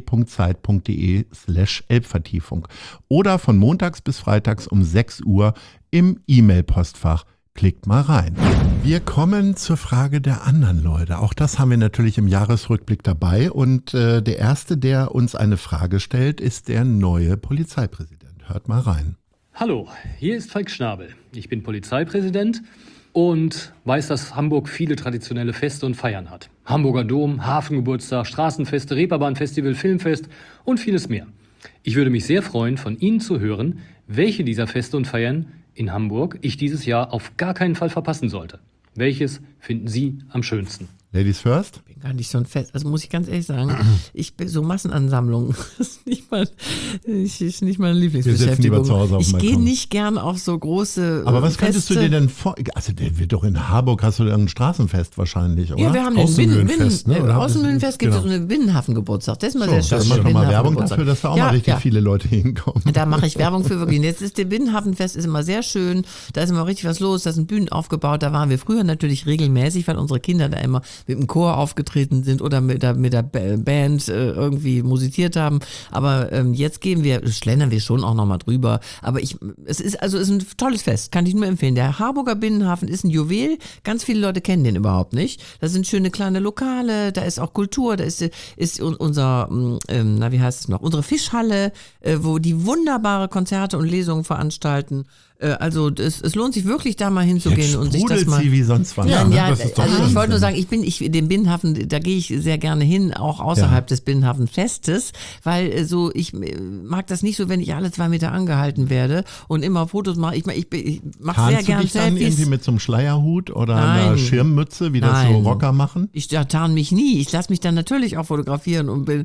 www.zeit.de/Elbvertiefung oder von montags bis freitags um 6 Uhr im E-Mail-Postfach. Klickt mal rein. Wir kommen zur Frage der anderen Leute. Auch das haben wir natürlich im Jahresrückblick dabei. Und der Erste, der uns eine Frage stellt, ist der neue Polizeipräsident. Hört mal rein. Hallo, hier ist Falk Schnabel. Ich bin Polizeipräsident und weiß, dass Hamburg viele traditionelle Feste und Feiern hat. Hamburger Dom, Hafengeburtstag, Straßenfeste, Reeperbahn-Festival, Filmfest und vieles mehr. Ich würde mich sehr freuen, von Ihnen zu hören, welche dieser Feste und Feiern in Hamburg ich dieses Jahr auf gar keinen Fall verpassen sollte. Welches finden Sie am schönsten? Ladies first? Ich bin gar nicht so ein Fest. Also muss ich ganz ehrlich sagen, ich bin so Massenansammlungen. Das ist nicht meine Lieblingsbeschäftigung. Wir sitzen lieber zu Hause auf dem Ich gehe Balkon. nicht gern auf so große Aber was könntest du Feste. dir denn vor... Also der wird doch in Harburg, hast du irgendein Straßenfest wahrscheinlich, oder? Ja, wir haben den Außenmühlenfest, ne? Oder? Außenmühlenfest gibt es Genau. so einen Binnenhafengeburtstag. Das ist mal So, sehr schön. das macht doch mal Werbung Binnenhafengeburtstag. dafür, dass da auch Ja, mal richtig ja. viele Leute hinkommen. Da mache ich Werbung für wirklich. Und jetzt ist der Binnenhafenfest ist immer sehr schön. Da ist immer richtig was los. Da sind Bühnen aufgebaut. Da waren wir früher natürlich regelmäßig, weil unsere Kinder da immer mit dem Chor aufgetreten sind oder mit der Band irgendwie musiziert haben. Aber jetzt schlendern wir schon auch nochmal drüber. Aber es ist ein tolles Fest. Kann ich nur empfehlen. Der Harburger Binnenhafen ist ein Juwel. Ganz viele Leute kennen den überhaupt nicht. Da sind schöne kleine Lokale. Da ist auch Kultur. Da ist unser, wie heißt es noch? Unsere Fischhalle, wo die wunderbare Konzerte und Lesungen veranstalten. Also es lohnt sich wirklich, da mal hinzugehen Jetzt und sich das sprudelt mal... sie wie sonst was. Ja, ne? ja, Das ist doch also ich schön. wollte nur sagen, den Binnenhafen, da gehe ich sehr gerne hin, auch außerhalb des Binnenhafenfestes, weil ich mag das nicht so, wenn ich alle 2 Meter angehalten werde und immer Fotos mache. Ich mache sehr Tarnst du gerne dich dann irgendwie Selfies. mit so einem Schleierhut oder einer Nein. Schirmmütze, wie das so Nein. Rocker machen? Ich tarn mich nie. Ich lasse mich dann natürlich auch fotografieren und bin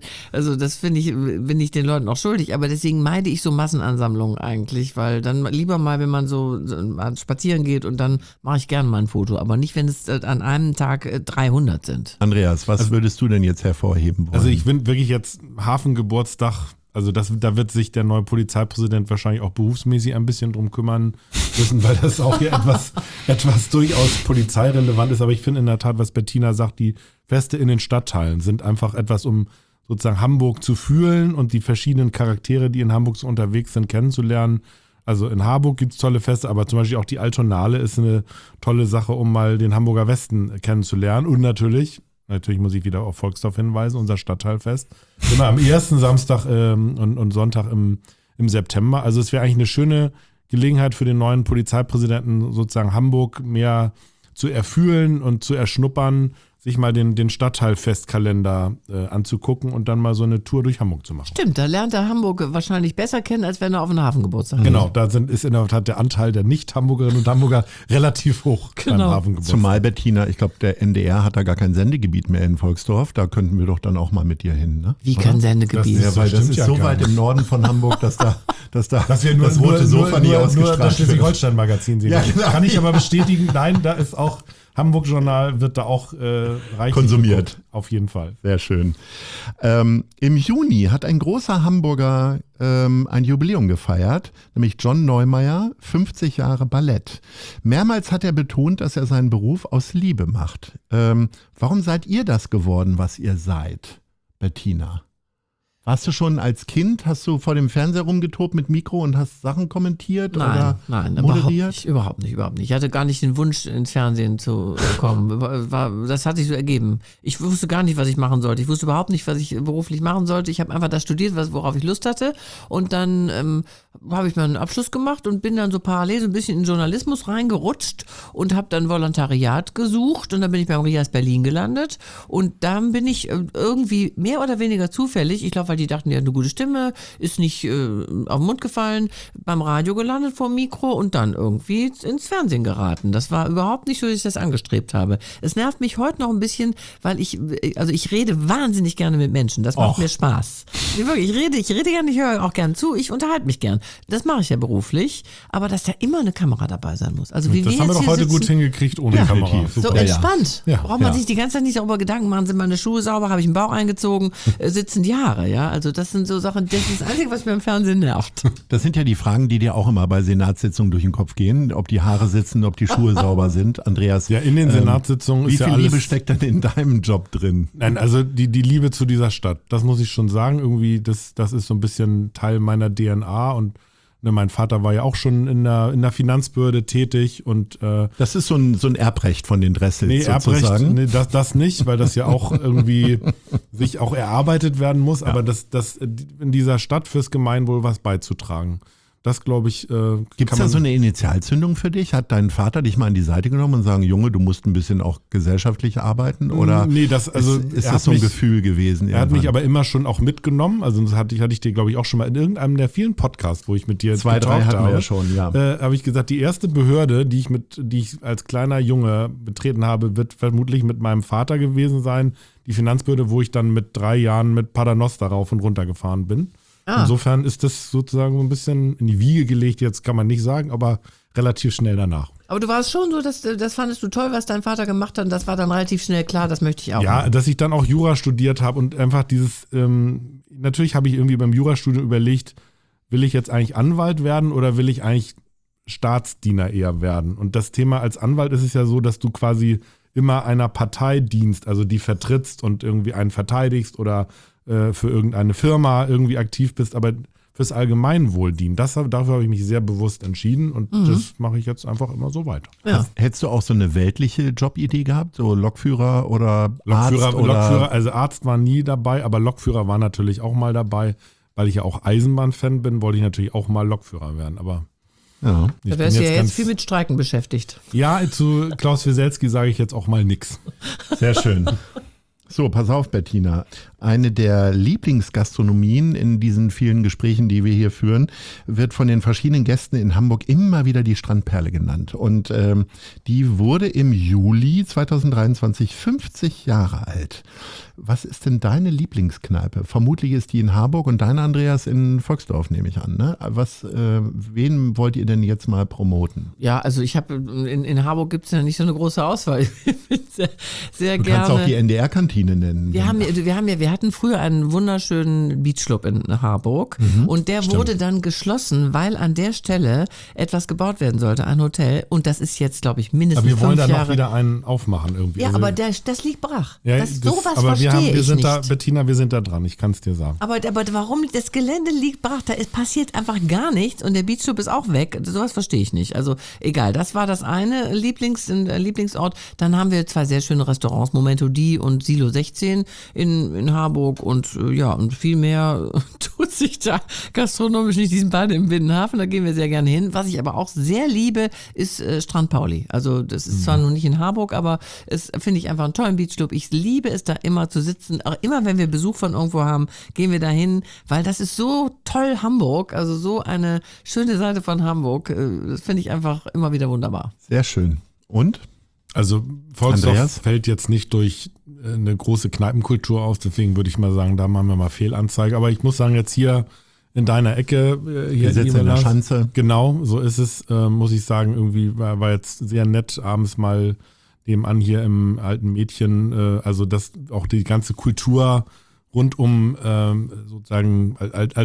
ich den Leuten auch schuldig. Aber deswegen meide ich so Massenansammlungen eigentlich, weil dann lieber mal, wenn man so mal spazieren geht und dann mache ich gerne mal ein Foto. Aber nicht, wenn es an einem Tag 300 sind. Andreas, was würdest du denn jetzt hervorheben wollen? Also ich finde wirklich jetzt Hafengeburtstag, also da wird sich der neue Polizeipräsident wahrscheinlich auch berufsmäßig ein bisschen drum kümmern müssen, weil das auch hier etwas durchaus polizeirelevant ist. Aber ich finde in der Tat, was Bettina sagt, die Feste in den Stadtteilen sind einfach etwas, um sozusagen Hamburg zu fühlen und die verschiedenen Charaktere, die in Hamburg so unterwegs sind, kennenzulernen. Also in Harburg gibt es tolle Feste, aber zum Beispiel auch die Altonale ist eine tolle Sache, um mal den Hamburger Westen kennenzulernen. Und natürlich muss ich wieder auf Volksdorf hinweisen, unser Stadtteilfest. Immer am ersten Samstag und Sonntag im September. Also es wäre eigentlich eine schöne Gelegenheit für den neuen Polizeipräsidenten, sozusagen Hamburg mehr zu erfühlen und zu erschnuppern, sich mal den Stadtteilfestkalender anzugucken und dann mal so eine Tour durch Hamburg zu machen. Stimmt, da lernt er Hamburg wahrscheinlich besser kennen, als wenn er auf einen Hafengeburtstag Genau, da ist in der Tat der Anteil der Nicht-Hamburgerinnen und Hamburger relativ hoch beim Genau. Hafengeburtstag. Zumal, Bettina, ich glaube, der NDR hat da gar kein Sendegebiet mehr in Volksdorf. Da könnten wir doch dann auch mal mit dir hin, ne? Wie kein Sendegebiet? Das- Ja, weil das stimmt ist ja so gar weit nicht. im Norden von Hamburg, dass da Dass wir nur das rote Sofa nie nur das ausgestrahlt wird. Schleswig-Holstein-Magazin sehen. Ja, genau. Kann ich aber bestätigen, nein, da ist auch Hamburg-Journal wird da auch reichlich Konsumiert. geguckt. Auf jeden Fall. Sehr schön. Im Juni hat ein großer Hamburger ein Jubiläum gefeiert, nämlich John Neumeier, 50 Jahre Ballett. Mehrmals hat er betont, dass er seinen Beruf aus Liebe macht. Warum seid ihr das geworden, was ihr seid, Bettina? Warst du schon als Kind, hast du vor dem Fernseher rumgetobt mit Mikro und hast Sachen kommentiert oder Nein, moderiert? überhaupt nicht. Ich hatte gar nicht den Wunsch, ins Fernsehen zu kommen. Das hat sich so ergeben. Ich wusste gar nicht, was ich machen sollte. Ich wusste überhaupt nicht, was ich beruflich machen sollte. Ich habe einfach das studiert, worauf ich Lust hatte. Und dann habe ich meinen Abschluss gemacht und bin dann so parallel so ein bisschen in Journalismus reingerutscht und habe dann Volontariat gesucht. Und dann bin ich beim RIAS Berlin gelandet. Und dann bin ich irgendwie mehr oder weniger zufällig, ich glaube, weil die dachten, die hat eine gute Stimme, ist nicht auf den Mund gefallen, beim Radio gelandet vor dem Mikro und dann irgendwie ins Fernsehen geraten. Das war überhaupt nicht so, dass ich das angestrebt habe. Es nervt mich heute noch ein bisschen, weil ich rede wahnsinnig gerne mit Menschen. Das macht mir Spaß. Wirklich, ich rede gerne, ich höre auch gerne zu, ich unterhalte mich gern. Das mache ich ja beruflich, aber dass da immer eine Kamera dabei sein muss. Also wie Das wir haben wir jetzt doch hier heute sitzen, gut hingekriegt ohne Ja. Kamera. Definitiv. so Super. entspannt. Ja, Braucht man ja. sich die ganze Zeit nicht darüber Gedanken machen, sind meine Schuhe sauber, habe ich einen Bauch eingezogen, sitzen die Haare, ja. Also das sind so Sachen, das ist das Einzige, was mir im Fernsehen nervt. Das sind ja die Fragen, die dir auch immer bei Senatssitzungen durch den Kopf gehen, ob die Haare sitzen, ob die Schuhe sauber sind. Andreas, Ja, in den Senatssitzungen wie ist ja viel alles. Liebe steckt denn in deinem Job drin? Nein, also die Liebe zu dieser Stadt, das muss ich schon sagen. Irgendwie, das ist so ein bisschen Teil meiner DNA und mein Vater war ja auch schon in der Finanzbehörde tätig und Das ist so ein Erbrecht von den Dressels sozusagen. Nee, das nicht, weil das ja auch irgendwie sich auch erarbeitet werden muss, aber das in dieser Stadt fürs Gemeinwohl was beizutragen. Das glaube ich. Gibt es da so eine Initialzündung für dich? Hat dein Vater dich mal an die Seite genommen und sagen, Junge, du musst ein bisschen auch gesellschaftlich arbeiten? Oder nee, ist das so ein Gefühl gewesen? Er hat mich aber immer schon auch mitgenommen. Also das hatte ich dir, glaube ich, auch schon mal in irgendeinem der vielen Podcasts, wo ich mit dir 2, 3 hatten wir ja schon, ja. Habe ich gesagt, die erste Behörde, die ich als kleiner Junge betreten habe, wird vermutlich mit meinem Vater gewesen sein. Die Finanzbehörde, wo ich dann mit 3 Jahren mit Paternoster rauf und runter gefahren bin. Insofern ist das sozusagen so ein bisschen in die Wiege gelegt, jetzt kann man nicht sagen, aber relativ schnell danach. Aber du warst schon so, das fandest du toll, was dein Vater gemacht hat und das war dann relativ schnell klar, das möchte ich auch. Ja, dass ich dann auch Jura studiert habe und einfach dieses, natürlich habe ich irgendwie beim Jurastudium überlegt, will ich jetzt eigentlich Anwalt werden oder will ich eigentlich Staatsdiener eher werden? Und das Thema als Anwalt ist es ja so, dass du quasi immer einer Partei dienst, also die vertrittst und irgendwie einen verteidigst oder für irgendeine Firma irgendwie aktiv bist, aber fürs Allgemeinwohl dienen. Dafür habe ich mich sehr bewusst entschieden und das mache ich jetzt einfach immer so weiter. Ja. Hättest du auch so eine weltliche Jobidee gehabt, so Lokführer oder Arzt? Lokführer, also Arzt war nie dabei, aber Lokführer war natürlich auch mal dabei, weil ich ja auch Eisenbahnfan bin, wollte ich natürlich auch mal Lokführer werden, aber da wärst du ja jetzt viel mit Streiken beschäftigt. Ja, zu Klaus Wieselski sage ich jetzt auch mal nix. Sehr schön. So, pass auf, Bettina. Eine der Lieblingsgastronomien in diesen vielen Gesprächen, die wir hier führen, wird von den verschiedenen Gästen in Hamburg immer wieder die Strandperle genannt. Und die wurde im Juli 2023 50 Jahre alt. Was ist denn deine Lieblingskneipe? Vermutlich ist die in Harburg und deine, Andreas, in Volksdorf, nehme ich an. Ne? Wen wollt ihr denn jetzt mal promoten? Ja, also ich habe in Harburg gibt es ja nicht so eine große Auswahl. Ich bin sehr du gerne. Kannst auch die NDR-Kantine nennen. Wir hatten früher einen wunderschönen Beachclub in Harburg und der wurde dann geschlossen, weil an der Stelle etwas gebaut werden sollte, ein Hotel. Und das ist jetzt, glaube ich, mindestens 5 Jahre. Aber wir wollen da noch wieder einen aufmachen irgendwie. Ja, also, aber das liegt brach. Ja, Sowas aber verstehe ich nicht. Bettina, wir sind da dran, ich kann es dir sagen. Aber warum das Gelände liegt brach? Da passiert einfach gar nichts und der Beachclub ist auch weg. Sowas verstehe ich nicht. Also egal, das war das eine Lieblingsort. Dann haben wir 2 sehr schöne Restaurants, Momento Di und Silo 16 in Harburg und und viel mehr tut sich da gastronomisch nicht. Die sind beide im Binnenhafen, da gehen wir sehr gerne hin. Was ich aber auch sehr liebe, ist Strand Pauli. Also das ist zwar noch nicht in Harburg, aber es finde ich einfach einen tollen Beachclub. Ich liebe es da immer zu sitzen. Auch immer, wenn wir Besuch von irgendwo haben, gehen wir da hin, weil das ist so toll Hamburg, also so eine schöne Seite von Hamburg. Das finde ich einfach immer wieder wunderbar. Sehr schön. Und? Also Volksdorf fällt jetzt nicht durch eine große Kneipenkultur aus, deswegen würde ich mal sagen, da machen wir mal Fehlanzeige. Aber ich muss sagen, jetzt hier in deiner Ecke, hier in der Schanze. Genau, so ist es, muss ich sagen, irgendwie war jetzt sehr nett, abends mal nebenan hier im Alten Mädchen, also das auch die ganze Kultur rund um sozusagen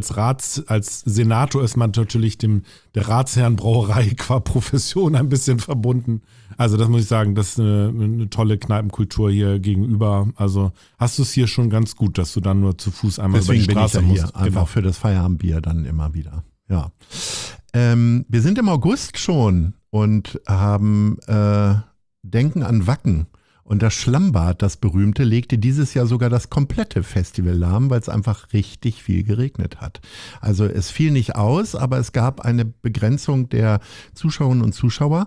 als Senator ist man natürlich der Ratsherrenbrauerei qua Profession ein bisschen verbunden. Also das muss ich sagen, das ist eine tolle Kneipenkultur hier gegenüber. Also hast du es hier schon ganz gut, dass du dann nur zu Fuß einmal Deswegen über die Straße bin ich ja musst. Hier, einfach für das Feierabendbier dann immer wieder. Ja. Wir sind im August schon und haben Denken an Wacken. Und das Schlammbad, das berühmte, legte dieses Jahr sogar das komplette Festival lahm, weil es einfach richtig viel geregnet hat. Also es fiel nicht aus, aber es gab eine Begrenzung der Zuschauerinnen und Zuschauer.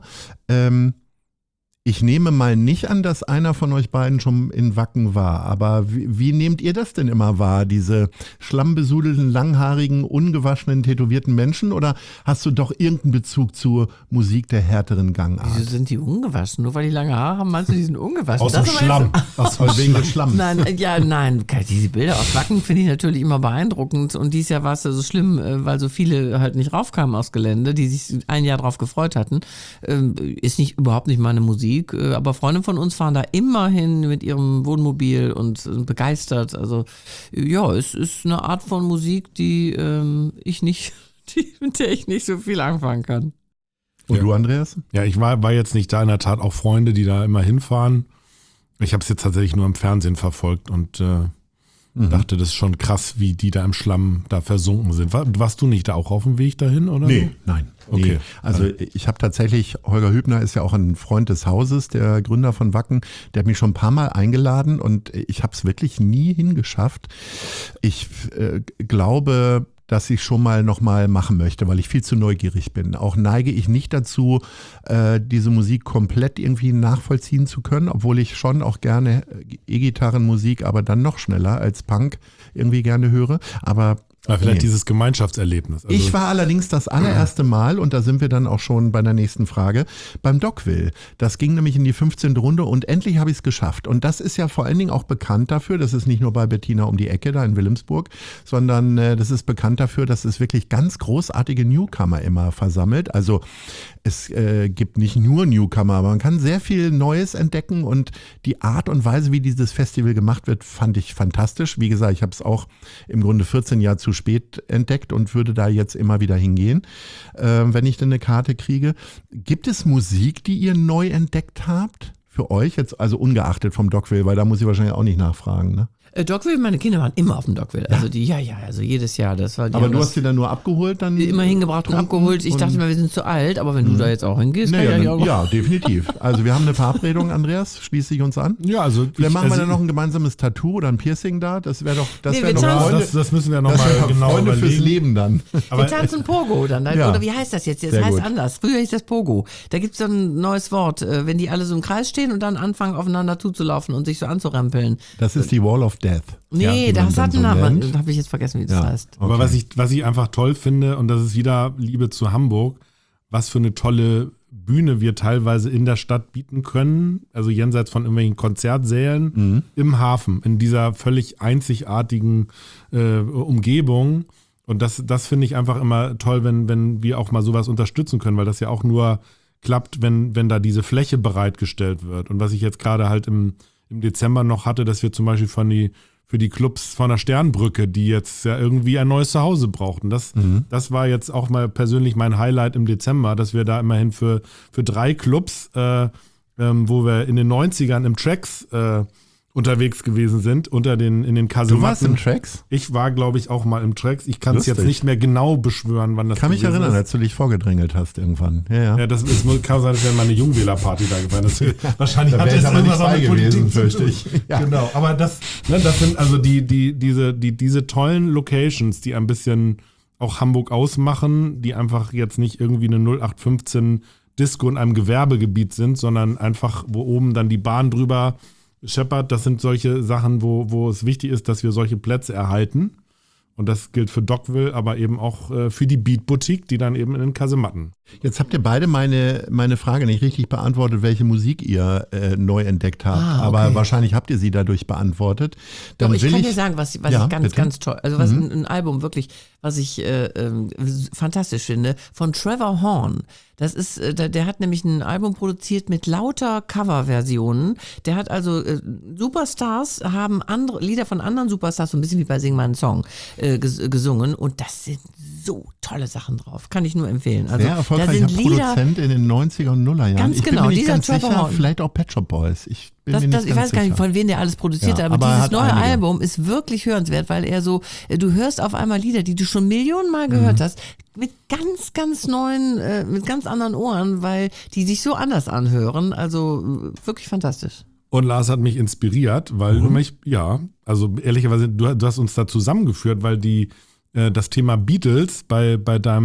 Ich nehme mal nicht an, dass einer von euch beiden schon in Wacken war, aber wie nehmt ihr das denn immer wahr, diese schlammbesudelten, langhaarigen, ungewaschenen, tätowierten Menschen, oder hast du doch irgendeinen Bezug zur Musik der härteren Gangart? Wieso sind die ungewaschen? Nur weil die lange Haare haben, meinst du, die sind ungewaschen? Aus dem Schlamm. Wegen des Schlamms. Nein, diese Bilder aus Wacken finde ich natürlich immer beeindruckend und dieses Jahr war es ja so schlimm, weil so viele halt nicht raufkamen aufs Gelände, die sich ein Jahr drauf gefreut hatten. Ist überhaupt nicht meine Musik. Aber Freunde von uns fahren da immer hin mit ihrem Wohnmobil und sind begeistert. Also ja, es ist eine Art von Musik, mit der ich nicht so viel anfangen kann. Und du, Andreas? Ja, ich war jetzt nicht da, in der Tat auch Freunde, die da immer hinfahren. Ich habe es jetzt tatsächlich nur im Fernsehen verfolgt und dachte, das ist schon krass, wie die da im Schlamm da versunken sind. Warst du nicht da auch auf dem Weg dahin, oder? Nee, nein. Okay. Nee. Also ich habe tatsächlich, Holger Hübner ist ja auch ein Freund des Hauses, der Gründer von Wacken, der hat mich schon ein paar Mal eingeladen und ich habe es wirklich nie hingeschafft. Ich glaube, dass ich schon mal nochmal machen möchte, weil ich viel zu neugierig bin. Auch neige ich nicht dazu, diese Musik komplett irgendwie nachvollziehen zu können, obwohl ich schon auch gerne E-Gitarrenmusik, aber dann noch schneller als Punk irgendwie gerne höre. Aber vielleicht dieses Gemeinschaftserlebnis. Also ich war allerdings das allererste Mal, und da sind wir dann auch schon bei der nächsten Frage, beim Dogville. Das ging nämlich in die 15. Runde und endlich habe ich es geschafft. Und das ist ja vor allen Dingen auch bekannt dafür, das ist nicht nur bei Bettina um die Ecke da in Wilhelmsburg, sondern das ist bekannt dafür, dass es wirklich ganz großartige Newcomer immer versammelt. Also es gibt nicht nur Newcomer, aber man kann sehr viel Neues entdecken und die Art und Weise, wie dieses Festival gemacht wird, fand ich fantastisch. Wie gesagt, ich habe es auch im Grunde 14 Jahre zu spät entdeckt und würde da jetzt immer wieder hingehen, wenn ich denn eine Karte kriege. Gibt es Musik, die ihr neu entdeckt habt? Für euch jetzt, also ungeachtet vom Dogville, weil da muss ich wahrscheinlich auch nicht nachfragen, ne? Dogville, meine Kinder waren immer auf dem Dogville. Also also jedes Jahr. Aber du hast sie dann nur abgeholt? Dann immer hingebracht und abgeholt. Ich dachte mal, wir sind zu alt, aber wenn du da jetzt auch hingehst, kann ich auch. Ja, definitiv. Also wir haben eine Verabredung, Andreas, schließe ich uns an. Ja, also vielleicht machen wir dann noch ein gemeinsames Tattoo oder ein Piercing da. Das wäre doch, das müssen wir noch mal genau Freunde überlegen. Fürs Leben dann. Wir tanzen Pogo dann. Ja. Oder wie heißt das jetzt? Das heißt anders. Früher hieß das Pogo. Da gibt es so ein neues Wort, wenn die alle so im Kreis stehen und dann anfangen aufeinander zuzulaufen und sich so anzurempeln. Das ist die Wall of Death. Nee, das hat einen Namen. Da habe ich jetzt vergessen, wie das heißt. Okay. Aber was ich einfach toll finde, und das ist wieder Liebe zu Hamburg, was für eine tolle Bühne wir teilweise in der Stadt bieten können, also jenseits von irgendwelchen Konzertsälen, im Hafen, in dieser völlig einzigartigen Umgebung. Und das finde ich einfach immer toll, wenn wir auch mal sowas unterstützen können, weil das ja auch nur klappt, wenn da diese Fläche bereitgestellt wird. Und was ich jetzt gerade halt im Dezember noch hatte, dass wir zum Beispiel für die Clubs von der Sternbrücke, die jetzt ja irgendwie ein neues Zuhause brauchten. Das war jetzt auch mal persönlich mein Highlight im Dezember, dass wir da immerhin für 3 Clubs, wo wir in den 90ern im Tracks unterwegs gewesen sind, in den Kasematten. Du warst im Tracks? Ich war, glaube ich, auch mal im Tracks. Ich kann es jetzt nicht mehr genau beschwören, wann das kann mich erinnern, als du dich vorgedrängelt hast irgendwann. Ja, das kann sein, dass wir meine Jungwählerparty da gewesen. Wahrscheinlich hat das aber nicht irgendwas bei mit gewesen, Politik zu tun. fürchte ich. Ja. Genau, aber das sind also diese tollen Locations, die ein bisschen auch Hamburg ausmachen, die einfach jetzt nicht irgendwie eine 0815 Disco in einem Gewerbegebiet sind, sondern einfach, wo oben dann die Bahn drüber scheppert. Das sind solche Sachen, wo es wichtig ist, dass wir solche Plätze erhalten. Und das gilt für Dogville, aber eben auch für die Beat Boutique, die dann eben in den Kasematten. Jetzt habt ihr beide meine Frage nicht richtig beantwortet, welche Musik ihr neu entdeckt habt. Okay. Aber wahrscheinlich habt ihr sie dadurch beantwortet. Dann Doch, ich kann dir sagen, was ich ganz toll, also was ein Album wirklich, was ich fantastisch finde, von Trevor Horn. Das ist, der hat nämlich ein Album produziert mit lauter Coverversionen. Der hat also Superstars haben andere Lieder von anderen Superstars, so ein bisschen wie bei Sing meinen Song, gesungen. Und das sind so tolle Sachen drauf. Kann ich nur empfehlen. Also, sehr erfolgreicher Produzent in den 90er und Nullerjahren. Ganz genau, ich bin mir nicht dieser ganz Trevor sicher, Horn. vielleicht auch Pet Shop Boys. Ich weiß gar nicht, von wem der alles produziert hat, aber dieses neue Album ist wirklich hörenswert, weil er so, du hörst auf einmal Lieder, die du schon Millionen Mal gehört hast, mit ganz, ganz neuen, mit ganz anderen Ohren, weil die sich so anders anhören. Also wirklich fantastisch. Und Lars hat mich inspiriert, weil also ehrlicherweise, du hast uns da zusammengeführt, weil das Thema Beatles bei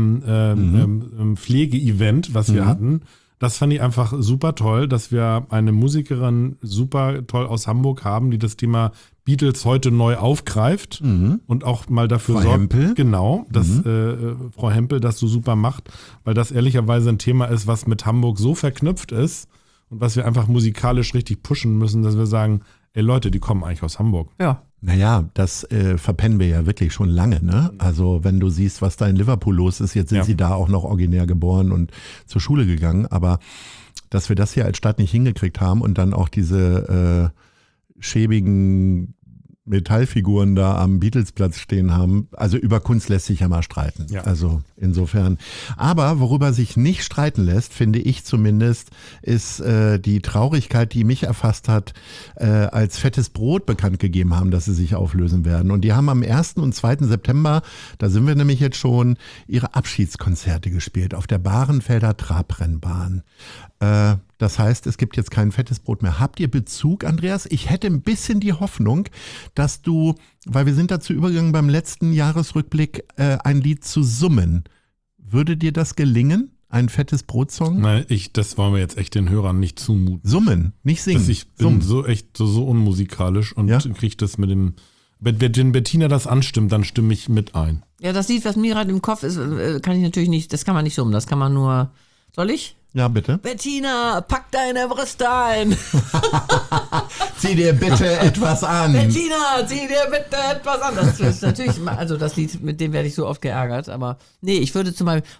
deinem Pflegeevent, was wir hatten, das fand ich einfach super toll, dass wir eine Musikerin super toll aus Hamburg haben, die das Thema Beatles heute neu aufgreift und auch mal dafür Frau sorgt, Hempel? genau, dass Frau Hempel das so super macht, weil das ehrlicherweise ein Thema ist, was mit Hamburg so verknüpft ist und was wir einfach musikalisch richtig pushen müssen, dass wir sagen, ey Leute, die kommen eigentlich aus Hamburg. Ja. Naja, das verpennen wir ja wirklich schon lange, ne? Also wenn du siehst, was da in Liverpool los ist, jetzt sind sie da auch noch originär geboren und zur Schule gegangen, aber dass wir das hier als Stadt nicht hingekriegt haben und dann auch diese schäbigen Metallfiguren da am Beatles-Platz stehen haben. Also über Kunst lässt sich ja mal streiten. Ja. Also insofern. Aber worüber sich nicht streiten lässt, finde ich zumindest, ist die Traurigkeit, die mich erfasst hat, als Fettes Brot bekannt gegeben haben, dass sie sich auflösen werden. Und die haben am 1. und 2. September, da sind wir nämlich jetzt schon, ihre Abschiedskonzerte gespielt auf der Bahrenfelder Trabrennbahn. Das heißt, es gibt jetzt kein fettes Brot mehr. Habt ihr Bezug, Andreas? Ich hätte ein bisschen die Hoffnung, dass du, weil wir sind dazu übergegangen, beim letzten Jahresrückblick ein Lied zu summen. Würde dir das gelingen? Ein fettes Brotsong? Nein, das wollen wir jetzt echt den Hörern nicht zumuten. Summen, nicht singen. Ich bin so unmusikalisch und kriege das mit dem, wenn Bettina das anstimmt, dann stimme ich mit ein. Ja, das Lied, was mir gerade im Kopf ist, kann ich natürlich nicht, das kann man nicht summen, das kann man nur, soll ich? Ja, bitte. Bettina, pack deine Brüste ein. Zieh dir bitte etwas an. Bettina, zieh dir bitte etwas an. Das ist natürlich, also das Lied, mit dem werde ich so oft geärgert, aber nee, ich würde zum Beispiel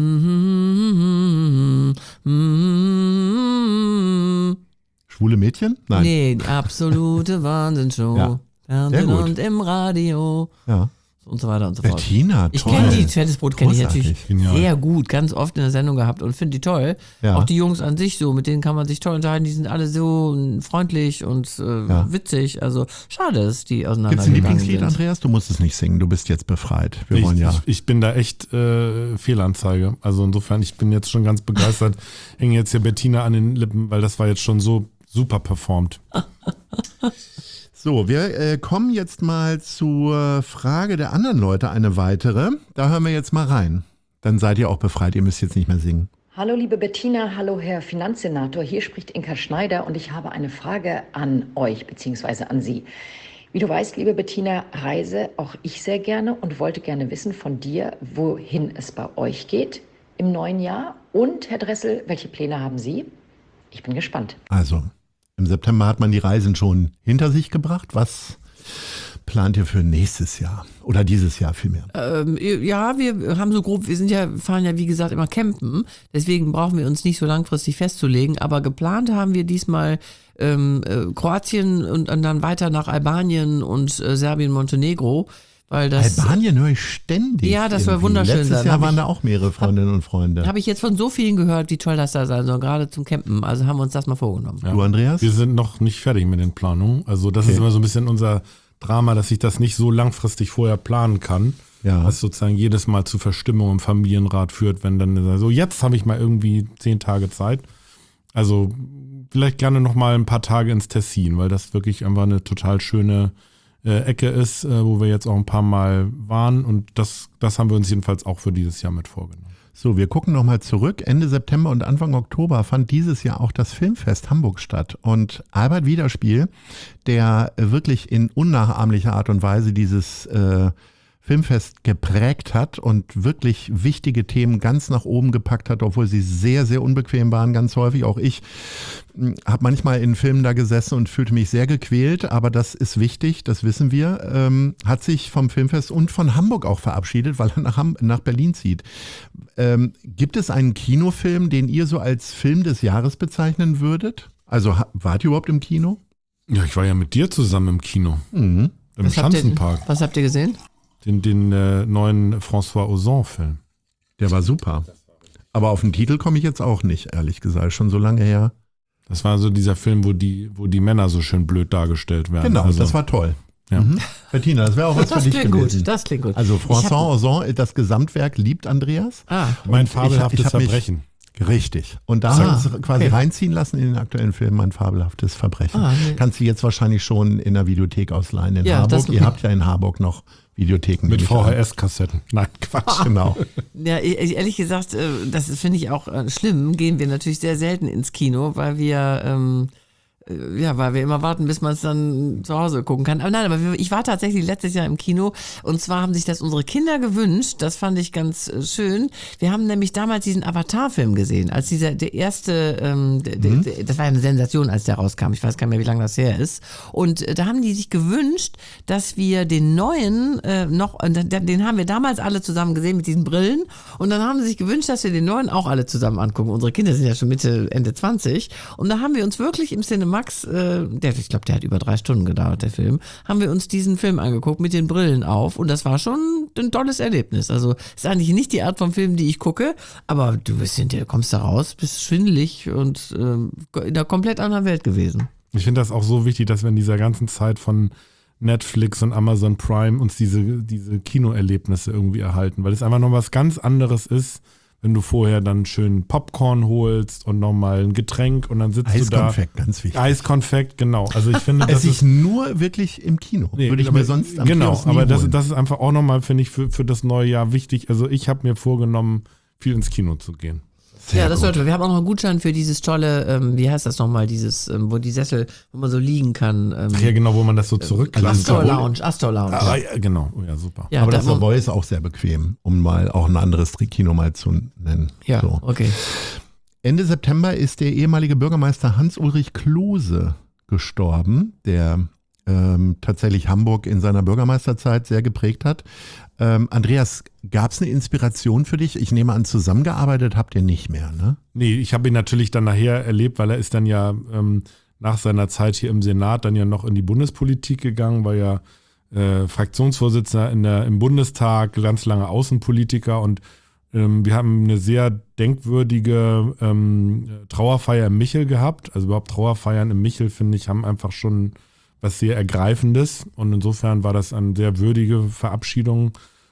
Schwule Mädchen? Nein. Nee, absolute Wahnsinnsshow. Ja. Fernsehen Sehr gut. und im Radio. Ja. Und so weiter und so fort. Bettina, Ich toll. kenne die Fettes Brot, kenne ich natürlich Großartig, genial. sehr gut, ganz oft in der Sendung gehabt und finde die toll. Ja. Auch die Jungs an sich so, mit denen kann man sich toll unterhalten, die sind alle so freundlich und witzig. Also schade, dass die Gibt's ein auseinandergegangen Lieblingslied, sind. Andreas? Du musst es nicht singen, du bist jetzt befreit. Wir wollen ja. Ich bin da echt Fehlanzeige. Also insofern, ich bin jetzt schon ganz begeistert. Hänge jetzt hier Bettina an den Lippen, weil das war jetzt schon so super performt. So, wir kommen jetzt mal zur Frage der anderen Leute, eine weitere. Da hören wir jetzt mal rein. Dann seid ihr auch befreit, ihr müsst jetzt nicht mehr singen. Hallo liebe Bettina, hallo Herr Finanzsenator, hier spricht Inka Schneider und ich habe eine Frage an euch bzw. an Sie. Wie du weißt, liebe Bettina, reise auch ich sehr gerne und wollte gerne wissen von dir, wohin es bei euch geht im neuen Jahr. Und Herr Dressel, welche Pläne haben Sie? Ich bin gespannt. Also, im September hat man die Reisen schon hinter sich gebracht. Was plant ihr für nächstes Jahr? Oder dieses Jahr vielmehr? Ja, wir haben so grob, fahren ja wie gesagt immer campen, deswegen brauchen wir uns nicht so langfristig festzulegen, aber geplant haben wir diesmal Kroatien und dann weiter nach Albanien und Serbien, Montenegro. Weil das, Albanien höre ich ständig. Ja, das soll irgendwie. wunderschön Letztes sein. Jahr waren da auch mehrere Freundinnen und Freunde. habe ich jetzt von so vielen gehört, wie toll das da sein soll, gerade zum Campen. Also haben wir uns das mal vorgenommen. Du, Andreas? Wir sind noch nicht fertig mit den Planungen. Also das ist immer so ein bisschen unser Drama, dass ich das nicht so langfristig vorher planen kann. Ja. Was sozusagen jedes Mal zu Verstimmung im Familienrat führt, wenn dann so, jetzt habe ich mal irgendwie 10 Tage Zeit. Also vielleicht gerne noch mal ein paar Tage ins Tessin, weil das wirklich einfach eine total schöne Ecke ist, wo wir jetzt auch ein paar Mal waren und das haben wir uns jedenfalls auch für dieses Jahr mit vorgenommen. So, wir gucken nochmal zurück. Ende September und Anfang Oktober fand dieses Jahr auch das Filmfest Hamburg statt. Und Albert Wiederspiel, der wirklich in unnachahmlicher Art und Weise dieses Filmfest geprägt hat und wirklich wichtige Themen ganz nach oben gepackt hat, obwohl sie sehr, sehr unbequem waren, ganz häufig. Auch ich habe manchmal in Filmen da gesessen und fühlte mich sehr gequält, aber das ist wichtig, das wissen wir. Hat sich vom Filmfest und von Hamburg auch verabschiedet, weil er nach Berlin zieht. Gibt es einen Kinofilm, den ihr so als Film des Jahres bezeichnen würdet? Also wart ihr überhaupt im Kino? Ja, ich war ja mit dir zusammen im Kino. Mhm. Im Schanzenpark. Was habt ihr gesehen? Den neuen François Ozon-Film. Der war super. Aber auf den Titel komme ich jetzt auch nicht, ehrlich gesagt. Schon so lange her. Das war so dieser Film, wo die Männer so schön blöd dargestellt werden. Genau, also, das war toll. Ja. Mhm. Bettina, das wäre auch was für Das dich klingt gewesen. gut, das klingt gut. Also François Ozon, das Gesamtwerk liebt Andreas. Mein Und fabelhaftes ich hab mich- Verbrechen. Richtig. Und da haben wir uns quasi reinziehen lassen in den aktuellen Film Mein fabelhaftes Verbrechen. Nee. Kannst du jetzt wahrscheinlich schon in der Videothek ausleihen in Ja, Harburg. das- Ihr habt ja in Harburg noch Videotheken. Mit nehme ich an. VHS-Kassetten. Nein, Quatsch. Genau. Ja, ehrlich gesagt, das finde ich auch schlimm, gehen wir natürlich sehr selten ins Kino, weil wir weil wir immer warten, bis man es dann zu Hause gucken kann. Aber nein, ich war tatsächlich letztes Jahr im Kino und zwar haben sich das unsere Kinder gewünscht. Das fand ich ganz schön. Wir haben nämlich damals diesen Avatar-Film gesehen, als der erste, das war ja eine Sensation, als der rauskam. Ich weiß gar nicht mehr, wie lange das her ist. Und da haben die sich gewünscht, dass wir den neuen den haben wir damals alle zusammen gesehen mit diesen Brillen und dann haben sie sich gewünscht, dass wir den neuen auch alle zusammen angucken. Unsere Kinder sind ja schon Mitte, Ende 20 und da haben wir uns wirklich im Cinemax, ich glaube, der hat über 3 Stunden gedauert, der Film, haben wir uns diesen Film angeguckt mit den Brillen auf und das war schon ein tolles Erlebnis. Also ist eigentlich nicht die Art von Film, die ich gucke, aber du kommst da raus, bist schwindelig und in einer komplett anderen Welt gewesen. Ich finde das auch so wichtig, dass wir in dieser ganzen Zeit von Netflix und Amazon Prime uns diese Kinoerlebnisse irgendwie erhalten, weil es einfach noch was ganz anderes ist, wenn du vorher dann schön Popcorn holst und nochmal ein Getränk und dann sitzt du da. Eiskonfekt, ganz wichtig. Eiskonfekt, genau. Also ich finde, das es ist nur wirklich im Kino. Würde ich mir sonst am Kiosk nie aber holen. das ist einfach auch nochmal, finde ich, für das neue Jahr wichtig. Also ich habe mir vorgenommen, viel ins Kino zu gehen. Ja, das sollte. Wir haben auch noch einen Gutschein für dieses tolle, wie heißt das nochmal, dieses, wo die Sessel, wo man so liegen kann. Ja, genau, wo man das so zurückklammert. Astor Lounge. Ah, ja, genau, oh, ja, super. Ja, aber das Savoy ist auch sehr bequem, um mal auch ein anderes Kino mal zu nennen. Ja, so. okay. Ende September ist der ehemalige Bürgermeister Hans-Ulrich Klose gestorben, der tatsächlich Hamburg in seiner Bürgermeisterzeit sehr geprägt hat. Andreas, gab es eine Inspiration für dich? Ich nehme an, zusammengearbeitet habt ihr nicht mehr, ne? Nee, ich habe ihn natürlich dann nachher erlebt, weil er ist dann ja nach seiner Zeit hier im Senat dann ja noch in die Bundespolitik gegangen, war ja Fraktionsvorsitzender im Bundestag, ganz lange Außenpolitiker und wir haben eine sehr denkwürdige Trauerfeier im Michel gehabt. Also überhaupt Trauerfeiern im Michel, finde ich, haben einfach schon was sehr Ergreifendes. Und insofern war das eine sehr würdige Verabschiedung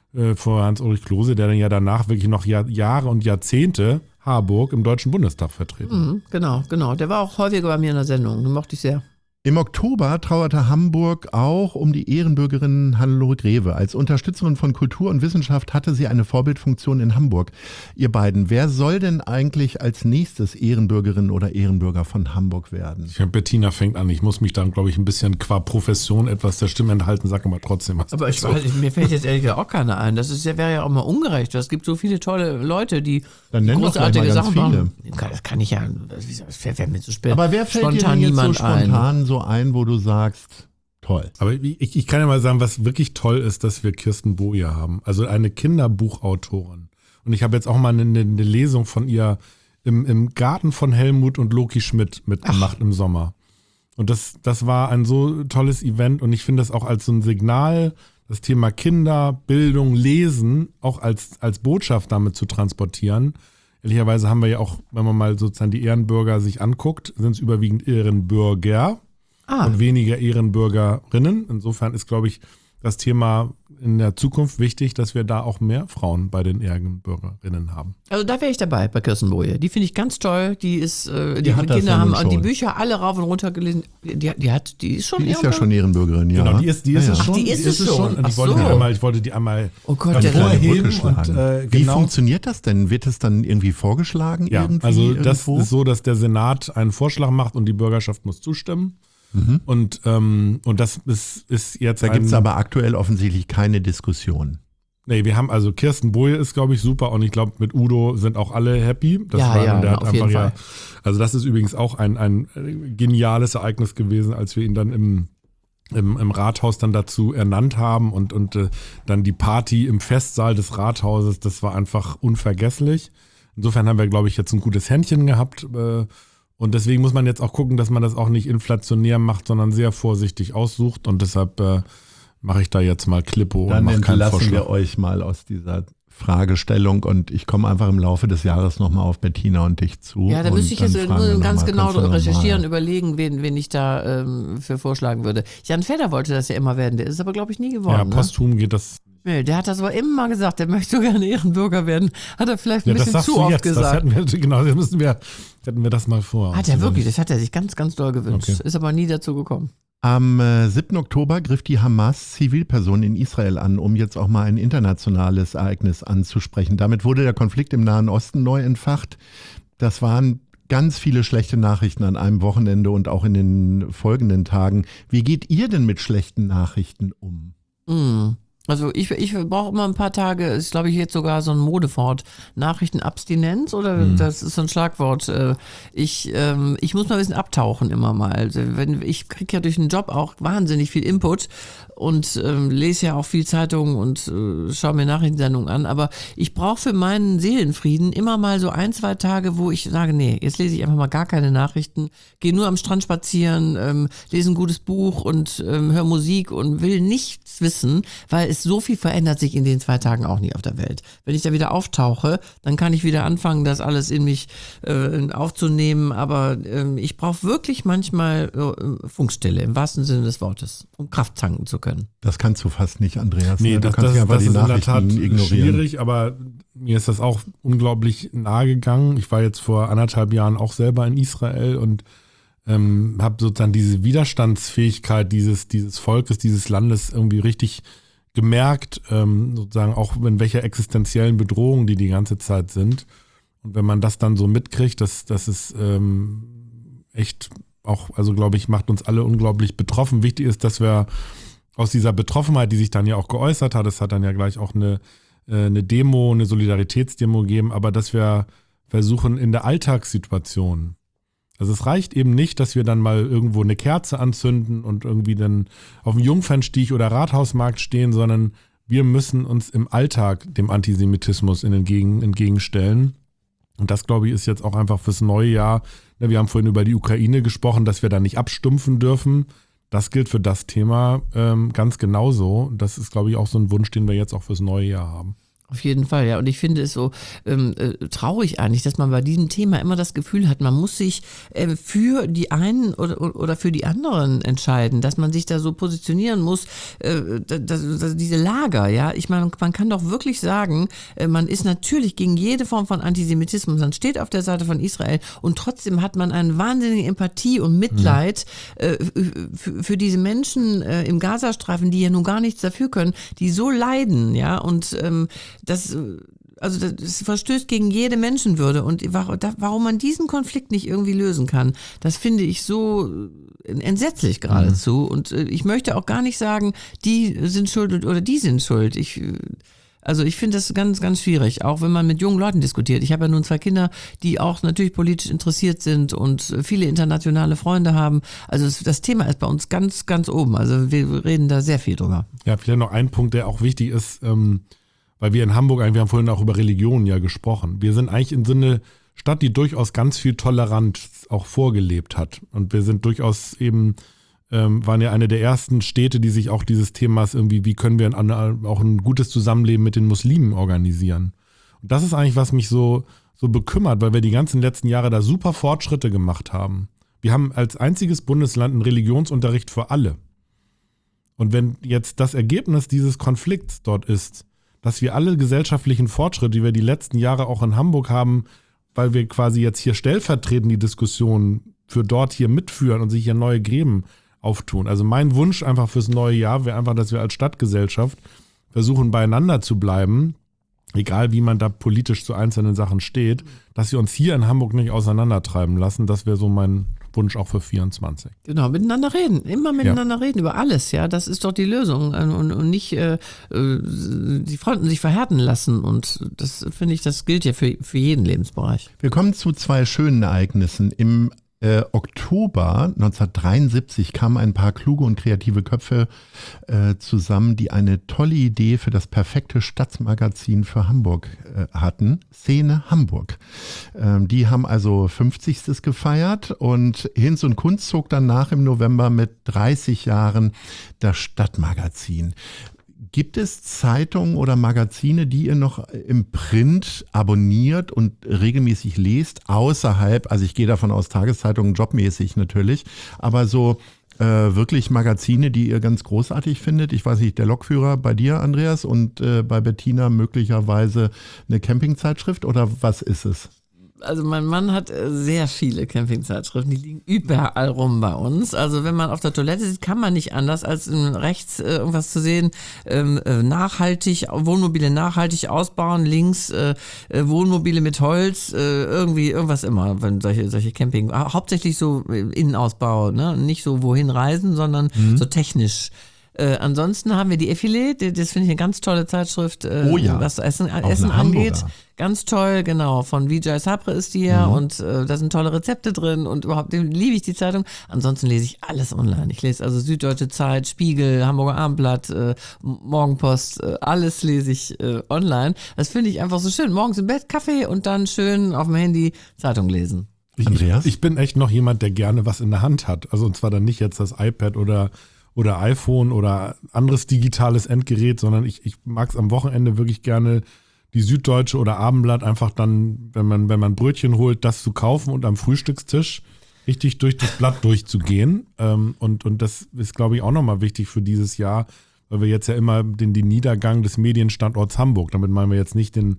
vor Hans-Ulrich Klose, der dann ja danach wirklich noch Jahre und Jahrzehnte Harburg im Deutschen Bundestag vertreten. Genau. Der war auch häufiger bei mir in der Sendung. Den mochte ich sehr. Im Oktober trauerte Hamburg auch um die Ehrenbürgerin Hannelore Greve. Als Unterstützerin von Kultur und Wissenschaft hatte sie eine Vorbildfunktion in Hamburg. Ihr beiden, wer soll denn eigentlich als nächstes Ehrenbürgerin oder Ehrenbürger von Hamburg werden? Bettina fängt an. Ich muss mich dann, glaube ich, ein bisschen qua Profession etwas der Stimme enthalten, sag aber trotzdem was. Aber mir fällt jetzt ehrlich gesagt auch keiner ein. Wäre ja auch mal ungerecht. Es gibt so viele tolle Leute, die dann nenn großartige doch Sachen viele. machen. Das kann ich ja, das fällt mir zu spät. Aber wer fällt dir denn jetzt so spontan so ein, wo du sagst, toll. Aber ich kann ja mal sagen, was wirklich toll ist, dass wir Kirsten Boje haben. Also eine Kinderbuchautorin. Und ich habe jetzt auch mal eine Lesung von ihr im Garten von Helmut und Loki Schmidt mitgemacht im Sommer. Und das war ein so tolles Event und ich finde das auch als so ein Signal, das Thema Kinder, Bildung, Lesen auch als Botschaft damit zu transportieren. Ehrlicherweise haben wir ja auch, wenn man mal sozusagen die Ehrenbürger sich anguckt, sind es überwiegend Ehrenbürger. Und weniger Ehrenbürgerinnen. Insofern ist, glaube ich, das Thema in der Zukunft wichtig, dass wir da auch mehr Frauen bei den Ehrenbürgerinnen haben. Also da wäre ich dabei bei Kirsten Boje. Die finde ich ganz toll. Die ist, die hat das Kinder ja haben nun die schon. Bücher alle rauf und runter gelesen. Die ist schon Die ist ja schon Ehrenbürgerin, ja. Genau, die ist es schon. Die ist es schon. Und Ach ich so. wollte die einmal Oh Gott, dann der vorheben. Wie Genau. funktioniert das denn? Wird es dann irgendwie vorgeschlagen? Ja, irgendwie also das irgendwo? ist so, dass der Senat einen Vorschlag macht und die Bürgerschaft muss zustimmen. Und das ist jetzt Da gibt es aber aktuell offensichtlich keine Diskussion. Nee, wir haben also Kirsten Boje ist, glaube ich, super und ich glaube, mit Udo sind auch alle happy. Der auf hat jeden einfach Fall. also das ist übrigens auch ein geniales Ereignis gewesen, als wir ihn dann im Rathaus dann dazu ernannt haben und dann die Party im Festsaal des Rathauses, das war einfach unvergesslich. Insofern haben wir, glaube ich, jetzt ein gutes Händchen gehabt und deswegen muss man jetzt auch gucken, dass man das auch nicht inflationär macht, sondern sehr vorsichtig aussucht und deshalb mache ich da jetzt mal Klippo Dann und mache keinen entlassen Vorschlag. wir euch mal aus dieser Fragestellung und ich komme einfach im Laufe des Jahres nochmal auf Bettina und dich zu. Ja, da und müsste ich jetzt dann fragen wir ganz noch mal, genau kannst du noch recherchieren, mal- überlegen, wen ich da für vorschlagen würde. Jan Fedder wollte das ja immer werden, der ist aber, glaube ich, nie geworden. Ja, ne? posthum geht das. Nee, der hat das aber immer gesagt, der möchte so gerne Ehrenbürger werden. Hat er vielleicht ein Ja, das bisschen sagst zu du oft jetzt. Das gesagt. hätten wir das mal vor. Hat er wirklich, das hat er sich ganz, ganz doll gewünscht. Okay. Ist aber nie dazu gekommen. Am 7. Oktober griff die Hamas Zivilpersonen in Israel an, um jetzt auch mal ein internationales Ereignis anzusprechen. Damit wurde der Konflikt im Nahen Osten neu entfacht. Das waren ganz viele schlechte Nachrichten an einem Wochenende und auch in den folgenden Tagen. Wie geht ihr denn mit schlechten Nachrichten um? Also ich brauche immer ein paar Tage, ist glaube ich jetzt sogar so ein Modewort, Nachrichtenabstinenz oder das ist so ein Schlagwort. Ich muss mal ein bisschen abtauchen immer mal. Also ich kriege ja durch den Job auch wahnsinnig viel Input und lese ja auch viel Zeitungen und schaue mir Nachrichtensendungen an, aber ich brauche für meinen Seelenfrieden immer mal so 1-2 Tage, wo ich sage, nee, jetzt lese ich einfach mal gar keine Nachrichten, gehe nur am Strand spazieren, lese ein gutes Buch und höre Musik und will nichts wissen, weil so viel verändert sich in den 2 Tagen auch nie auf der Welt. Wenn ich da wieder auftauche, dann kann ich wieder anfangen, das alles in mich aufzunehmen, aber ich brauche wirklich manchmal Funkstille, im wahrsten Sinne des Wortes, um Kraft tanken zu können. Das kannst du fast nicht, Andreas. Nee, ne? Du das kannst nicht einfach ist die in der Tat Nachrichten ignorieren. schwierig, aber mir ist das auch unglaublich nahe gegangen. Ich war jetzt vor 1,5 Jahren auch selber in Israel und habe sozusagen diese Widerstandsfähigkeit dieses Volkes, dieses Landes irgendwie richtig gemerkt, sozusagen auch in welcher existenziellen Bedrohung die ganze Zeit sind. Und wenn man das dann so mitkriegt, das ist echt auch, also glaube ich, macht uns alle unglaublich betroffen. Wichtig ist, dass wir aus dieser Betroffenheit, die sich dann ja auch geäußert hat, es hat dann ja gleich auch eine Demo, eine Solidaritätsdemo gegeben, aber dass wir versuchen in der Alltagssituation, also es reicht eben nicht, dass wir dann mal irgendwo eine Kerze anzünden und irgendwie dann auf dem Jungfernstieg oder Rathausmarkt stehen, sondern wir müssen uns im Alltag dem Antisemitismus entgegenstellen. Und das, glaube ich, ist jetzt auch einfach fürs neue Jahr. Wir haben vorhin über die Ukraine gesprochen, dass wir da nicht abstumpfen dürfen. Das gilt für das Thema ganz genauso. Das ist, glaube ich, auch so ein Wunsch, den wir jetzt auch fürs neue Jahr haben. Auf jeden Fall, ja. Und ich finde es so traurig eigentlich, dass man bei diesem Thema immer das Gefühl hat, man muss sich für die einen oder für die anderen entscheiden, dass man sich da so positionieren muss, diese Lager, ja. Ich meine, man kann doch wirklich sagen, man ist natürlich gegen jede Form von Antisemitismus, man steht auf der Seite von Israel und trotzdem hat man eine wahnsinnige Empathie und Mitleid für diese Menschen im Gazastreifen, die ja nun gar nichts dafür können, die so leiden, ja. Und das verstößt gegen jede Menschenwürde und warum man diesen Konflikt nicht irgendwie lösen kann, das finde ich so entsetzlich geradezu und ich möchte auch gar nicht sagen, die sind schuld oder die sind schuld. Ich finde das ganz, ganz schwierig, auch wenn man mit jungen Leuten diskutiert. Ich habe ja nun 2 Kinder, die auch natürlich politisch interessiert sind und viele internationale Freunde haben. Also das Thema ist bei uns ganz, ganz oben. Also wir reden da sehr viel drüber. Ja, vielleicht noch ein Punkt, der auch wichtig ist, weil wir in Hamburg, wir haben vorhin auch über Religion ja gesprochen. Wir sind eigentlich in so eine Stadt, die durchaus ganz viel Toleranz auch vorgelebt hat. Und wir sind durchaus eben, waren ja eine der ersten Städte, die sich auch dieses Themas irgendwie, wie können wir auch ein gutes Zusammenleben mit den Muslimen organisieren. Und das ist eigentlich, was mich so bekümmert, weil wir die ganzen letzten Jahre da super Fortschritte gemacht haben. Wir haben als einziges Bundesland einen Religionsunterricht für alle. Und wenn jetzt das Ergebnis dieses Konflikts dort ist, dass wir alle gesellschaftlichen Fortschritte, die wir die letzten Jahre auch in Hamburg haben, weil wir quasi jetzt hier stellvertretend die Diskussion für dort hier mitführen und sich hier neue Gräben auftun. Also mein Wunsch einfach fürs neue Jahr wäre einfach, dass wir als Stadtgesellschaft versuchen, beieinander zu bleiben, egal wie man da politisch zu einzelnen Sachen steht, dass wir uns hier in Hamburg nicht auseinandertreiben lassen. Das wäre so mein Wunsch auch für 24. Genau, miteinander reden, immer miteinander reden über alles, ja, das ist doch die Lösung und nicht die Fronten sich verhärten lassen und das finde ich, das gilt ja für jeden Lebensbereich. Wir kommen zu 2 schönen Ereignissen. Im Oktober 1973 kamen ein paar kluge und kreative Köpfe zusammen, die eine tolle Idee für das perfekte Stadtmagazin für Hamburg hatten. Szene Hamburg. Die haben also 50. gefeiert und Hinz und Kunz zog danach im November mit 30 Jahren das Stadtmagazin. Gibt es Zeitungen oder Magazine, die ihr noch im Print abonniert und regelmäßig lest, außerhalb, also ich gehe davon aus, Tageszeitungen jobmäßig natürlich, aber so wirklich Magazine, die ihr ganz großartig findet? Ich weiß nicht, der Lokführer bei dir, Andreas, und bei Bettina möglicherweise eine Campingzeitschrift oder was ist es? Also mein Mann hat sehr viele Campingzeitschriften, die liegen überall rum bei uns. Also wenn man auf der Toilette sitzt, kann man nicht anders, als rechts irgendwas zu sehen, nachhaltig, Wohnmobile nachhaltig ausbauen, links Wohnmobile mit Holz, irgendwas immer, wenn solche Camping, hauptsächlich so Innenausbau, ne? Nicht so wohin reisen, sondern so technisch. Ansonsten haben wir die Effilé, das finde ich eine ganz tolle Zeitschrift, was Essen angeht. Ganz toll, genau. Von Vijay Sapre ist die ja und da sind tolle Rezepte drin und überhaupt liebe ich die Zeitung. Ansonsten lese ich alles online. Ich lese also Süddeutsche Zeit, Spiegel, Hamburger Abendblatt, Morgenpost, alles lese ich online. Das finde ich einfach so schön. Morgens im Bett Kaffee und dann schön auf dem Handy Zeitung lesen. Andreas? Ich bin echt noch jemand, der gerne was in der Hand hat. Also und zwar dann nicht jetzt das iPad oder iPhone oder anderes digitales Endgerät, sondern ich mag es am Wochenende wirklich gerne, die Süddeutsche oder Abendblatt einfach dann, wenn man Brötchen holt, das zu kaufen und am Frühstückstisch richtig durch das Blatt durchzugehen. Und das ist, glaube ich, auch nochmal wichtig für dieses Jahr, weil wir jetzt ja immer den Niedergang des Medienstandorts Hamburg, damit meinen wir jetzt nicht den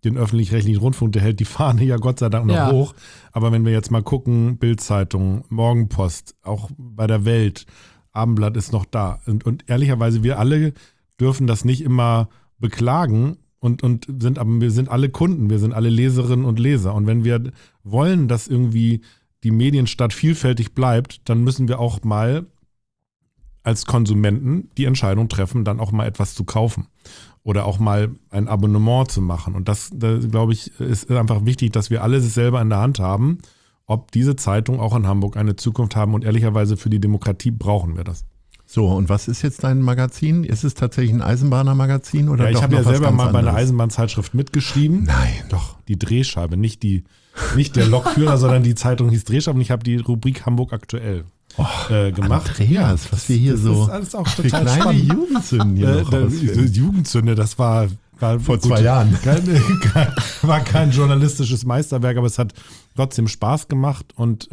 den öffentlich-rechtlichen Rundfunk, der hält die Fahne ja Gott sei Dank noch hoch. Aber wenn wir jetzt mal gucken, Bild-Zeitung, Morgenpost, auch bei der Welt, Abendblatt ist noch da. Und ehrlicherweise, wir alle dürfen das nicht immer beklagen aber wir sind alle Kunden, wir sind alle Leserinnen und Leser. Und wenn wir wollen, dass irgendwie die Medienstadt vielfältig bleibt, dann müssen wir auch mal als Konsumenten die Entscheidung treffen, dann auch mal etwas zu kaufen oder auch mal ein Abonnement zu machen. Und das glaube ich, ist einfach wichtig, dass wir alles selber in der Hand haben, ob diese Zeitung auch in Hamburg eine Zukunft haben. Und ehrlicherweise für die Demokratie brauchen wir das. So, und was ist jetzt dein Magazin? Ist es tatsächlich ein Eisenbahner-Magazin? Oder ich habe ja selber mal bei einer Eisenbahnzeitschrift mitgeschrieben. Nein. Doch, die Drehscheibe, nicht der Lokführer, sondern die Zeitung hieß Drehscheibe und ich habe die Rubrik Hamburg aktuell gemacht. Andreas, was wir hier so alles auch für total kleine spannend. Jugendzünden hier noch Jugendzünde, das war vor 2 Jahren. War kein journalistisches Meisterwerk, aber es hat trotzdem Spaß gemacht und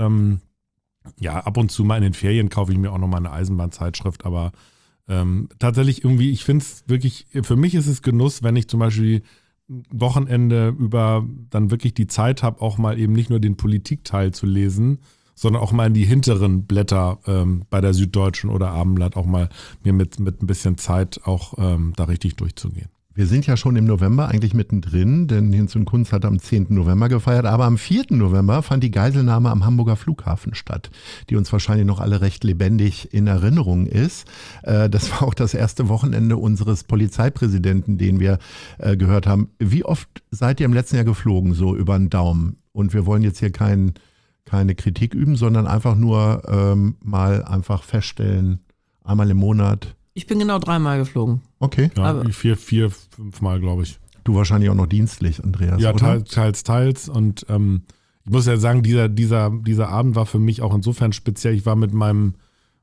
ab und zu mal in den Ferien kaufe ich mir auch nochmal eine Eisenbahnzeitschrift, aber tatsächlich irgendwie, ich finde es wirklich, für mich ist es Genuss, wenn ich zum Beispiel Wochenende über dann wirklich die Zeit habe, auch mal eben nicht nur den Politikteil zu lesen, sondern auch mal in die hinteren Blätter bei der Süddeutschen oder Abendblatt auch mal mir mit ein bisschen Zeit auch da richtig durchzugehen. Wir sind ja schon im November eigentlich mittendrin, denn Hinz und Kunz hat am 10. November gefeiert, aber am 4. November fand die Geiselnahme am Hamburger Flughafen statt, die uns wahrscheinlich noch alle recht lebendig in Erinnerung ist. Das war auch das erste Wochenende unseres Polizeipräsidenten, den wir gehört haben. Wie oft seid ihr im letzten Jahr geflogen, so über den Daumen? Und wir wollen jetzt hier keine Kritik üben, sondern einfach nur mal einfach feststellen, einmal im Monat. Ich bin genau 3-mal geflogen. Okay. Ja, aber 4, 5 Mal, glaube ich. Du wahrscheinlich auch noch dienstlich, Andreas, ja, oder? teils. Und ich muss ja sagen, dieser Abend war für mich auch insofern speziell. Ich war mit meinem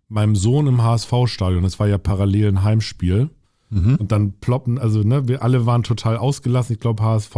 Sohn im HSV-Stadion. Das war ja parallel ein Heimspiel. Und dann ploppen, also wir alle waren total ausgelassen. Ich glaube, HSV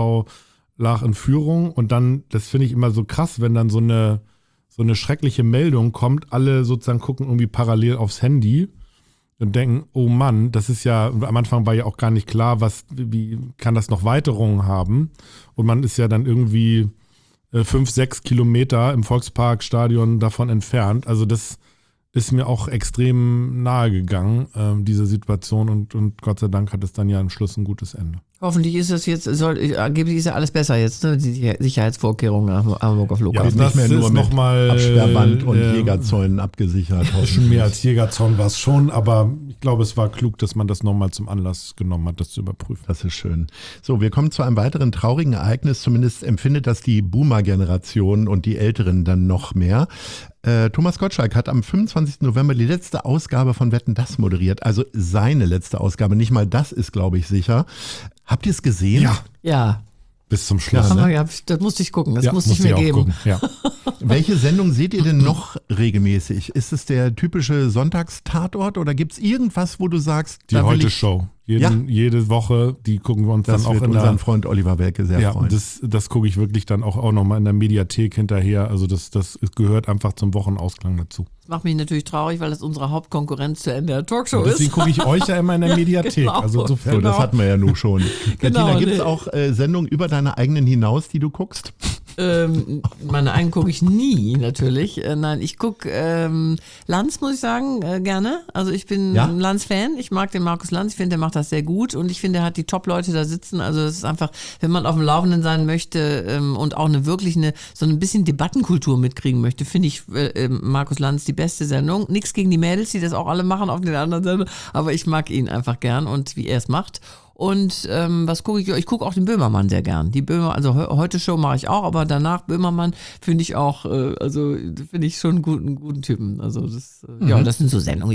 lag in Führung. Und dann, das finde ich immer so krass, wenn dann so eine schreckliche Meldung kommt. Alle sozusagen gucken irgendwie parallel aufs Handy und denken, oh Mann, das ist ja, am Anfang war ja auch gar nicht klar, wie kann das noch Weiterungen haben? Und man ist ja dann irgendwie 5, 6 Kilometer im Volksparkstadion davon entfernt. Also das ist mir auch extrem nahe gegangen, diese Situation. Und Gott sei Dank hat es dann ja am Schluss ein gutes Ende. Hoffentlich ist das jetzt, angeblich ist ja alles besser jetzt, ne? Die Sicherheitsvorkehrungen am Hamburger Flughafen. Ja, nicht mehr nur mit Absperrband und ja, Jägerzäunen abgesichert. Schon mehr als Jägerzaun war es schon, aber ich glaube, es war klug, dass man das nochmal zum Anlass genommen hat, das zu überprüfen. Das ist schön. So, wir kommen zu einem weiteren traurigen Ereignis. Zumindest empfindet das die Boomer-Generation und die Älteren dann noch mehr. Thomas Gottschalk hat am 25. November die letzte Ausgabe von Wetten, dass moderiert. Also seine letzte Ausgabe. Nicht mal das ist, glaube ich, sicher. Habt ihr es gesehen? Ja. Bis zum Schluss. Ja, ne? Das musste ich gucken. Das musste ich mir geben. Gucken. Ja. Welche Sendung seht ihr denn noch regelmäßig? Ist es der typische Sonntagstatort oder gibt es irgendwas, wo du sagst, die Heute-Show. Jede Woche, die gucken wir uns das dann auch in unseren Freund Oliver Welke sehr freuen. Das gucke ich wirklich dann auch nochmal in der Mediathek hinterher. Also das gehört einfach zum Wochenausklang dazu. Das macht mich natürlich traurig, weil das unsere Hauptkonkurrenz zur NDR Talkshow ist. Deswegen gucke ich euch ja immer in der Mediathek. Genau. Also insofern. So, das hatten wir ja nun schon. Genau, Bettina, gibt es auch Sendungen über deine eigenen hinaus, die du guckst? Meine eigenen gucke ich nie, natürlich. Nein, ich gucke Lanz, muss ich sagen, gerne. Also ich bin ein Lanz-Fan. Ich mag den Markus Lanz. Ich finde, der macht das sehr gut. Und ich finde, er hat die Top-Leute da sitzen. Also es ist einfach, wenn man auf dem Laufenden sein möchte und auch so ein bisschen Debattenkultur mitkriegen möchte, finde ich Markus Lanz die beste Sendung. Nichts gegen die Mädels, die das auch alle machen auf den anderen Sendungen. Aber ich mag ihn einfach gern und wie er es macht. Und was gucke ich? Ich gucke auch den Böhmermann sehr gern. Die also Heute-Show mache ich auch, aber danach Böhmermann finde ich auch, finde ich schon einen guten Typen. Also das sind so Sendungen.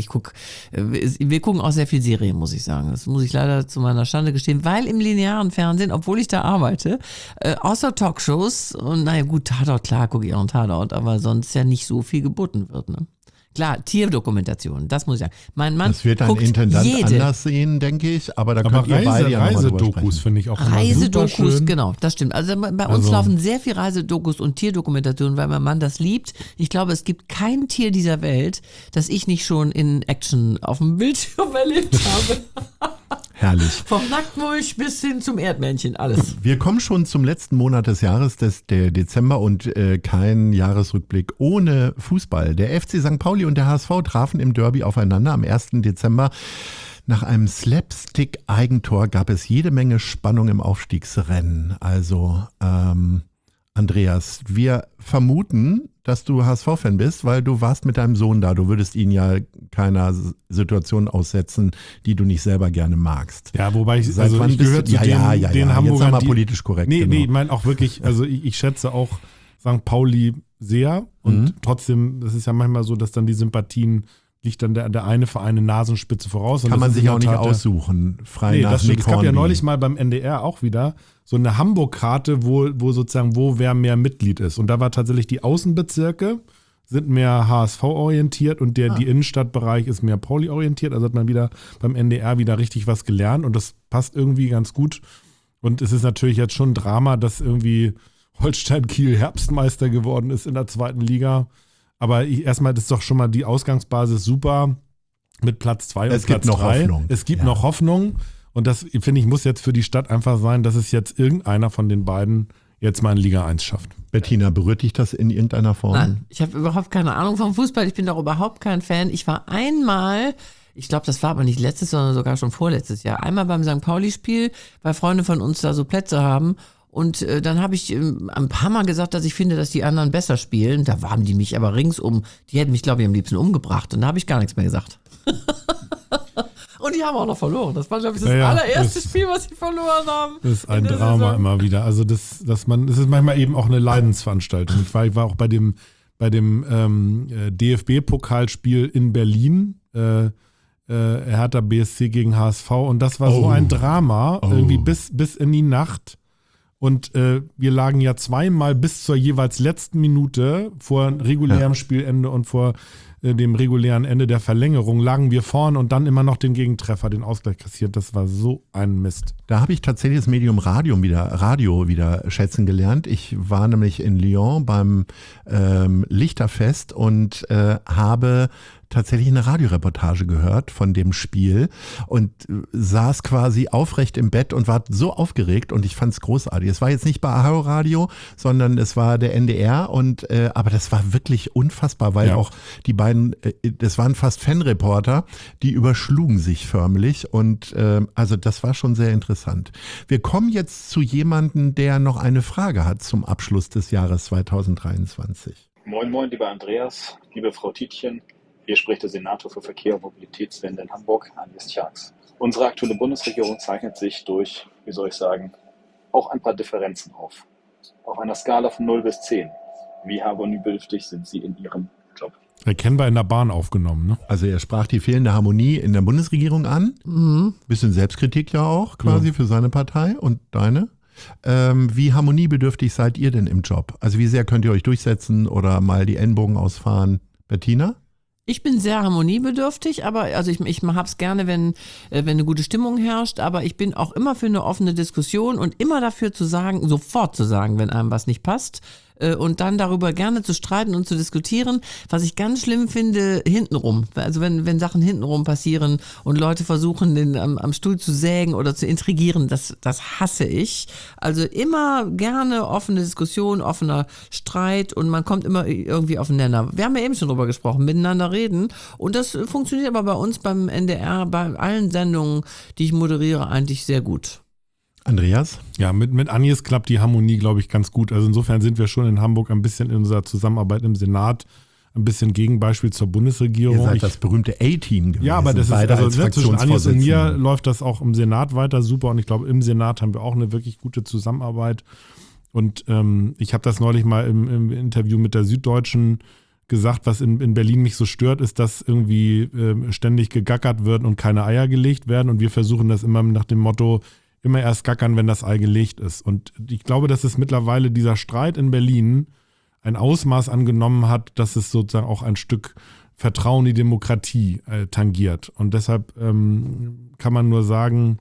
Wir gucken auch sehr viel Serien, muss ich sagen. Das muss ich leider zu meiner Schande gestehen, weil im linearen Fernsehen, obwohl ich da arbeite, außer Talkshows und naja gut, Tatort, klar gucke ich auch einen Tatort, aber sonst ja nicht so viel geboten wird, ne? Klar, Tierdokumentation, das muss ich sagen. Mein Mann das wird ein Intendant anders sehen, denke ich, aber da könnt ihr beide ja nochmal drüber sprechen. Reisedokus finde ich auch immer Reisedokus, genau, das stimmt. Also bei uns laufen sehr viel Reisedokus und Tierdokumentationen, weil mein Mann das liebt. Ich glaube, es gibt kein Tier dieser Welt, das ich nicht schon in Action auf dem Bildschirm erlebt habe. Herrlich. Vom Nacktmulch bis hin zum Erdmännchen, alles. Wir kommen schon zum letzten Monat des Jahres, der Dezember, und kein Jahresrückblick ohne Fußball. Der FC St. Pauli und der HSV trafen im Derby aufeinander am 1. Dezember. Nach einem Slapstick-Eigentor gab es jede Menge Spannung im Aufstiegsrennen. Also, Andreas, wir vermuten, dass du HSV-Fan bist, weil du warst mit deinem Sohn da. Du würdest ihn ja keiner Situation aussetzen, die du nicht selber gerne magst. Ja, wobei ich Seit wann ich gehöre zu den Hamburgern, jetzt mal politisch korrekt. Nee, genau. ich meine auch wirklich, also ich schätze auch St. Pauli sehr und trotzdem, das ist ja manchmal so, dass dann die Sympathien liegt dann der eine Verein eine Nasenspitze voraus. Und kann man das ist sich in auch der nicht Tat aussuchen. Frei nach das stimmt. Es gab ja Hornby. neulich mal beim NDR auch wieder so eine Hamburg-Karte, wo sozusagen, wo wer mehr Mitglied ist. Und da war tatsächlich die Außenbezirke sind mehr HSV-orientiert und die Innenstadtbereich ist mehr Pauli-orientiert. Also hat man wieder beim NDR wieder richtig was gelernt und das passt irgendwie ganz gut. Und es ist natürlich jetzt schon ein Drama, dass irgendwie Holstein Kiel Herbstmeister geworden ist in der 2. Liga. Aber erstmal ist doch schon mal die Ausgangsbasis super mit Platz 2 und Platz 3. Es gibt noch Hoffnung. Und das, finde ich, muss jetzt für die Stadt einfach sein, dass es jetzt irgendeiner von den beiden jetzt mal in Liga 1 schafft. Bettina, berührt dich das in irgendeiner Form? Nein, ich habe überhaupt keine Ahnung vom Fußball. Ich bin doch überhaupt kein Fan. Ich war einmal, ich glaube, das war aber nicht letztes, sondern sogar schon vorletztes Jahr, einmal beim St. Pauli-Spiel, weil Freunde von uns da so Plätze haben. Und dann habe ich ein paar Mal gesagt, dass ich finde, dass die anderen besser spielen. Da waren die mich aber ringsum, die hätten mich, glaube ich, am liebsten umgebracht. Und da habe ich gar nichts mehr gesagt. Und die haben auch noch verloren. Das war, glaube ich, das allererste Spiel, was sie verloren haben. Das ist ein Drama immer wieder. Also das ist manchmal eben auch eine Leidensveranstaltung. Ich war auch bei dem DFB-Pokalspiel in Berlin, Hertha BSC gegen HSV, und das war so ein Drama, irgendwie bis in die Nacht. Und wir lagen ja zweimal bis zur jeweils letzten Minute vor regulärem Spielende und vor dem regulären Ende der Verlängerung lagen wir vorn und dann immer noch den Gegentreffer, den Ausgleich kassiert. Das war so ein Mist. Da habe ich tatsächlich das Medium Radio wieder schätzen gelernt. Ich war nämlich in Lyon beim Lichterfest und habe tatsächlich eine Radioreportage gehört von dem Spiel und saß quasi aufrecht im Bett und war so aufgeregt und ich fand es großartig. Es war jetzt nicht bei Ahau Radio, sondern es war der NDR und aber das war wirklich unfassbar, weil auch die beiden, das waren fast Fanreporter, die überschlugen sich förmlich und also das war schon sehr interessant. Wir kommen jetzt zu jemandem, der noch eine Frage hat zum Abschluss des Jahres 2023. Moin, moin, lieber Andreas, liebe Frau Tietjen. Hier spricht der Senator für Verkehr und Mobilitätswende in Hamburg, Anies Tjax. Unsere aktuelle Bundesregierung zeichnet sich durch, wie soll ich sagen, auch ein paar Differenzen auf. Auf einer Skala von 0 bis 10. Wie harmoniebedürftig sind Sie in Ihrem Job? Erkennbar in der Bahn aufgenommen, ne? Also er sprach die fehlende Harmonie in der Bundesregierung an. Bisschen Selbstkritik ja auch quasi für seine Partei und deine. Wie harmoniebedürftig seid ihr denn im Job? Also wie sehr könnt ihr euch durchsetzen oder mal die Ellenbogen ausfahren? Bettina? Ich bin sehr harmoniebedürftig, aber also ich hab's gerne, wenn eine gute Stimmung herrscht, aber ich bin auch immer für eine offene Diskussion und immer dafür zu sagen, sofort zu sagen, wenn einem was nicht passt. Und dann darüber gerne zu streiten und zu diskutieren. Was ich ganz schlimm finde, hintenrum. Also wenn Sachen hintenrum passieren und Leute versuchen, den am Stuhl zu sägen oder zu intrigieren, das hasse ich. Also immer gerne offene Diskussion, offener Streit und man kommt immer irgendwie auf den Nenner. Wir haben ja eben schon drüber gesprochen, miteinander reden. Und das funktioniert aber bei uns beim NDR, bei allen Sendungen, die ich moderiere, eigentlich sehr gut. Andreas? Ja, mit Anies klappt die Harmonie, glaube ich, ganz gut. Also insofern sind wir schon in Hamburg ein bisschen in unserer Zusammenarbeit im Senat ein bisschen Gegenbeispiel zur Bundesregierung. Ihr seid das berühmte A-Team gewesen. Ja, aber das ist, also zwischen Anies und mir läuft das auch im Senat weiter super und ich glaube, im Senat haben wir auch eine wirklich gute Zusammenarbeit. Und ich habe das neulich mal im Interview mit der Süddeutschen gesagt, was in Berlin mich so stört, ist, dass irgendwie ständig gegackert wird und keine Eier gelegt werden und wir versuchen das immer nach dem Motto, immer erst gackern, wenn das Ei gelegt ist. Und ich glaube, dass es mittlerweile dieser Streit in Berlin ein Ausmaß angenommen hat, dass es sozusagen auch ein Stück Vertrauen in die Demokratie tangiert. Und deshalb kann man nur sagen,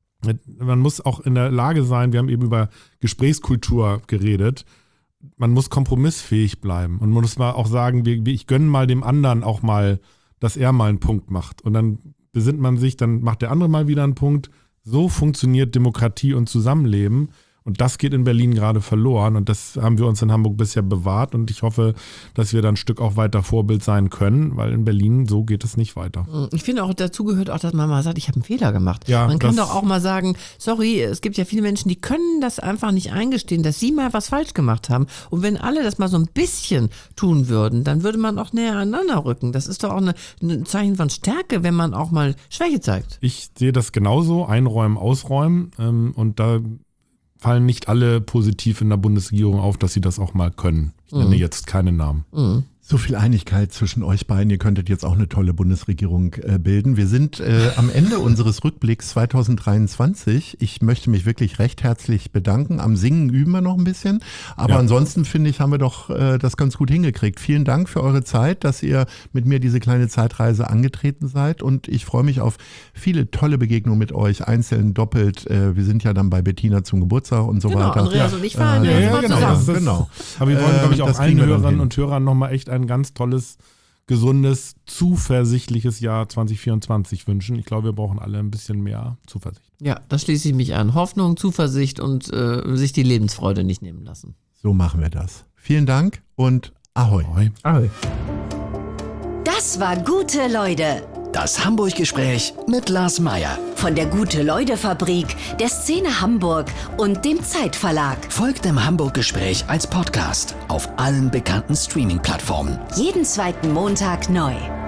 man muss auch in der Lage sein, wir haben eben über Gesprächskultur geredet, man muss kompromissfähig bleiben. Und man muss mal auch sagen, ich gönne mal dem anderen auch mal, dass er mal einen Punkt macht. Und dann besinnt man sich, dann macht der andere mal wieder einen Punkt, So funktioniert Demokratie und Zusammenleben. Und das geht in Berlin gerade verloren und das haben wir uns in Hamburg bisher bewahrt und ich hoffe, dass wir dann ein Stück auch weiter Vorbild sein können, weil in Berlin so geht es nicht weiter. Ich finde auch, dazu gehört auch, dass man mal sagt, ich habe einen Fehler gemacht. Ja, man kann doch auch mal sagen, sorry, es gibt ja viele Menschen, die können das einfach nicht eingestehen, dass sie mal was falsch gemacht haben. Und wenn alle das mal so ein bisschen tun würden, dann würde man auch näher aneinander rücken. Das ist doch auch ein Zeichen von Stärke, wenn man auch mal Schwäche zeigt. Ich sehe das genauso, einräumen, ausräumen und da fallen nicht alle positiv in der Bundesregierung auf, dass sie das auch mal können. Ich nenne jetzt keine Namen. So viel Einigkeit zwischen euch beiden. Ihr könntet jetzt auch eine tolle Bundesregierung bilden. Wir sind am Ende unseres Rückblicks 2023. Ich möchte mich wirklich recht herzlich bedanken. Am Singen üben wir noch ein bisschen. Aber ansonsten finde ich, haben wir doch das ganz gut hingekriegt. Vielen Dank für eure Zeit, dass ihr mit mir diese kleine Zeitreise angetreten seid. Und ich freue mich auf viele tolle Begegnungen mit euch, einzeln, doppelt. Wir sind ja dann bei Bettina zum Geburtstag und so weiter. Andreas und ich fahren genau. Aber wir wollen, glaube ich, auch das allen kriegen wir dann Hörerinnen hin. und Hörern nochmal echt ein ganz tolles, gesundes, zuversichtliches Jahr 2024 wünschen. Ich glaube, wir brauchen alle ein bisschen mehr Zuversicht. Ja, da schließe ich mich an. Hoffnung, Zuversicht und sich die Lebensfreude nicht nehmen lassen. So machen wir das. Vielen Dank und Ahoi. Ahoi. Das war Gute Leute. Das Hamburg-Gespräch mit Lars Meier. Von der Gute-Leute-Fabrik, der Szene Hamburg und dem Zeitverlag. Folgt dem Hamburg-Gespräch als Podcast auf allen bekannten Streaming-Plattformen. Jeden zweiten Montag neu.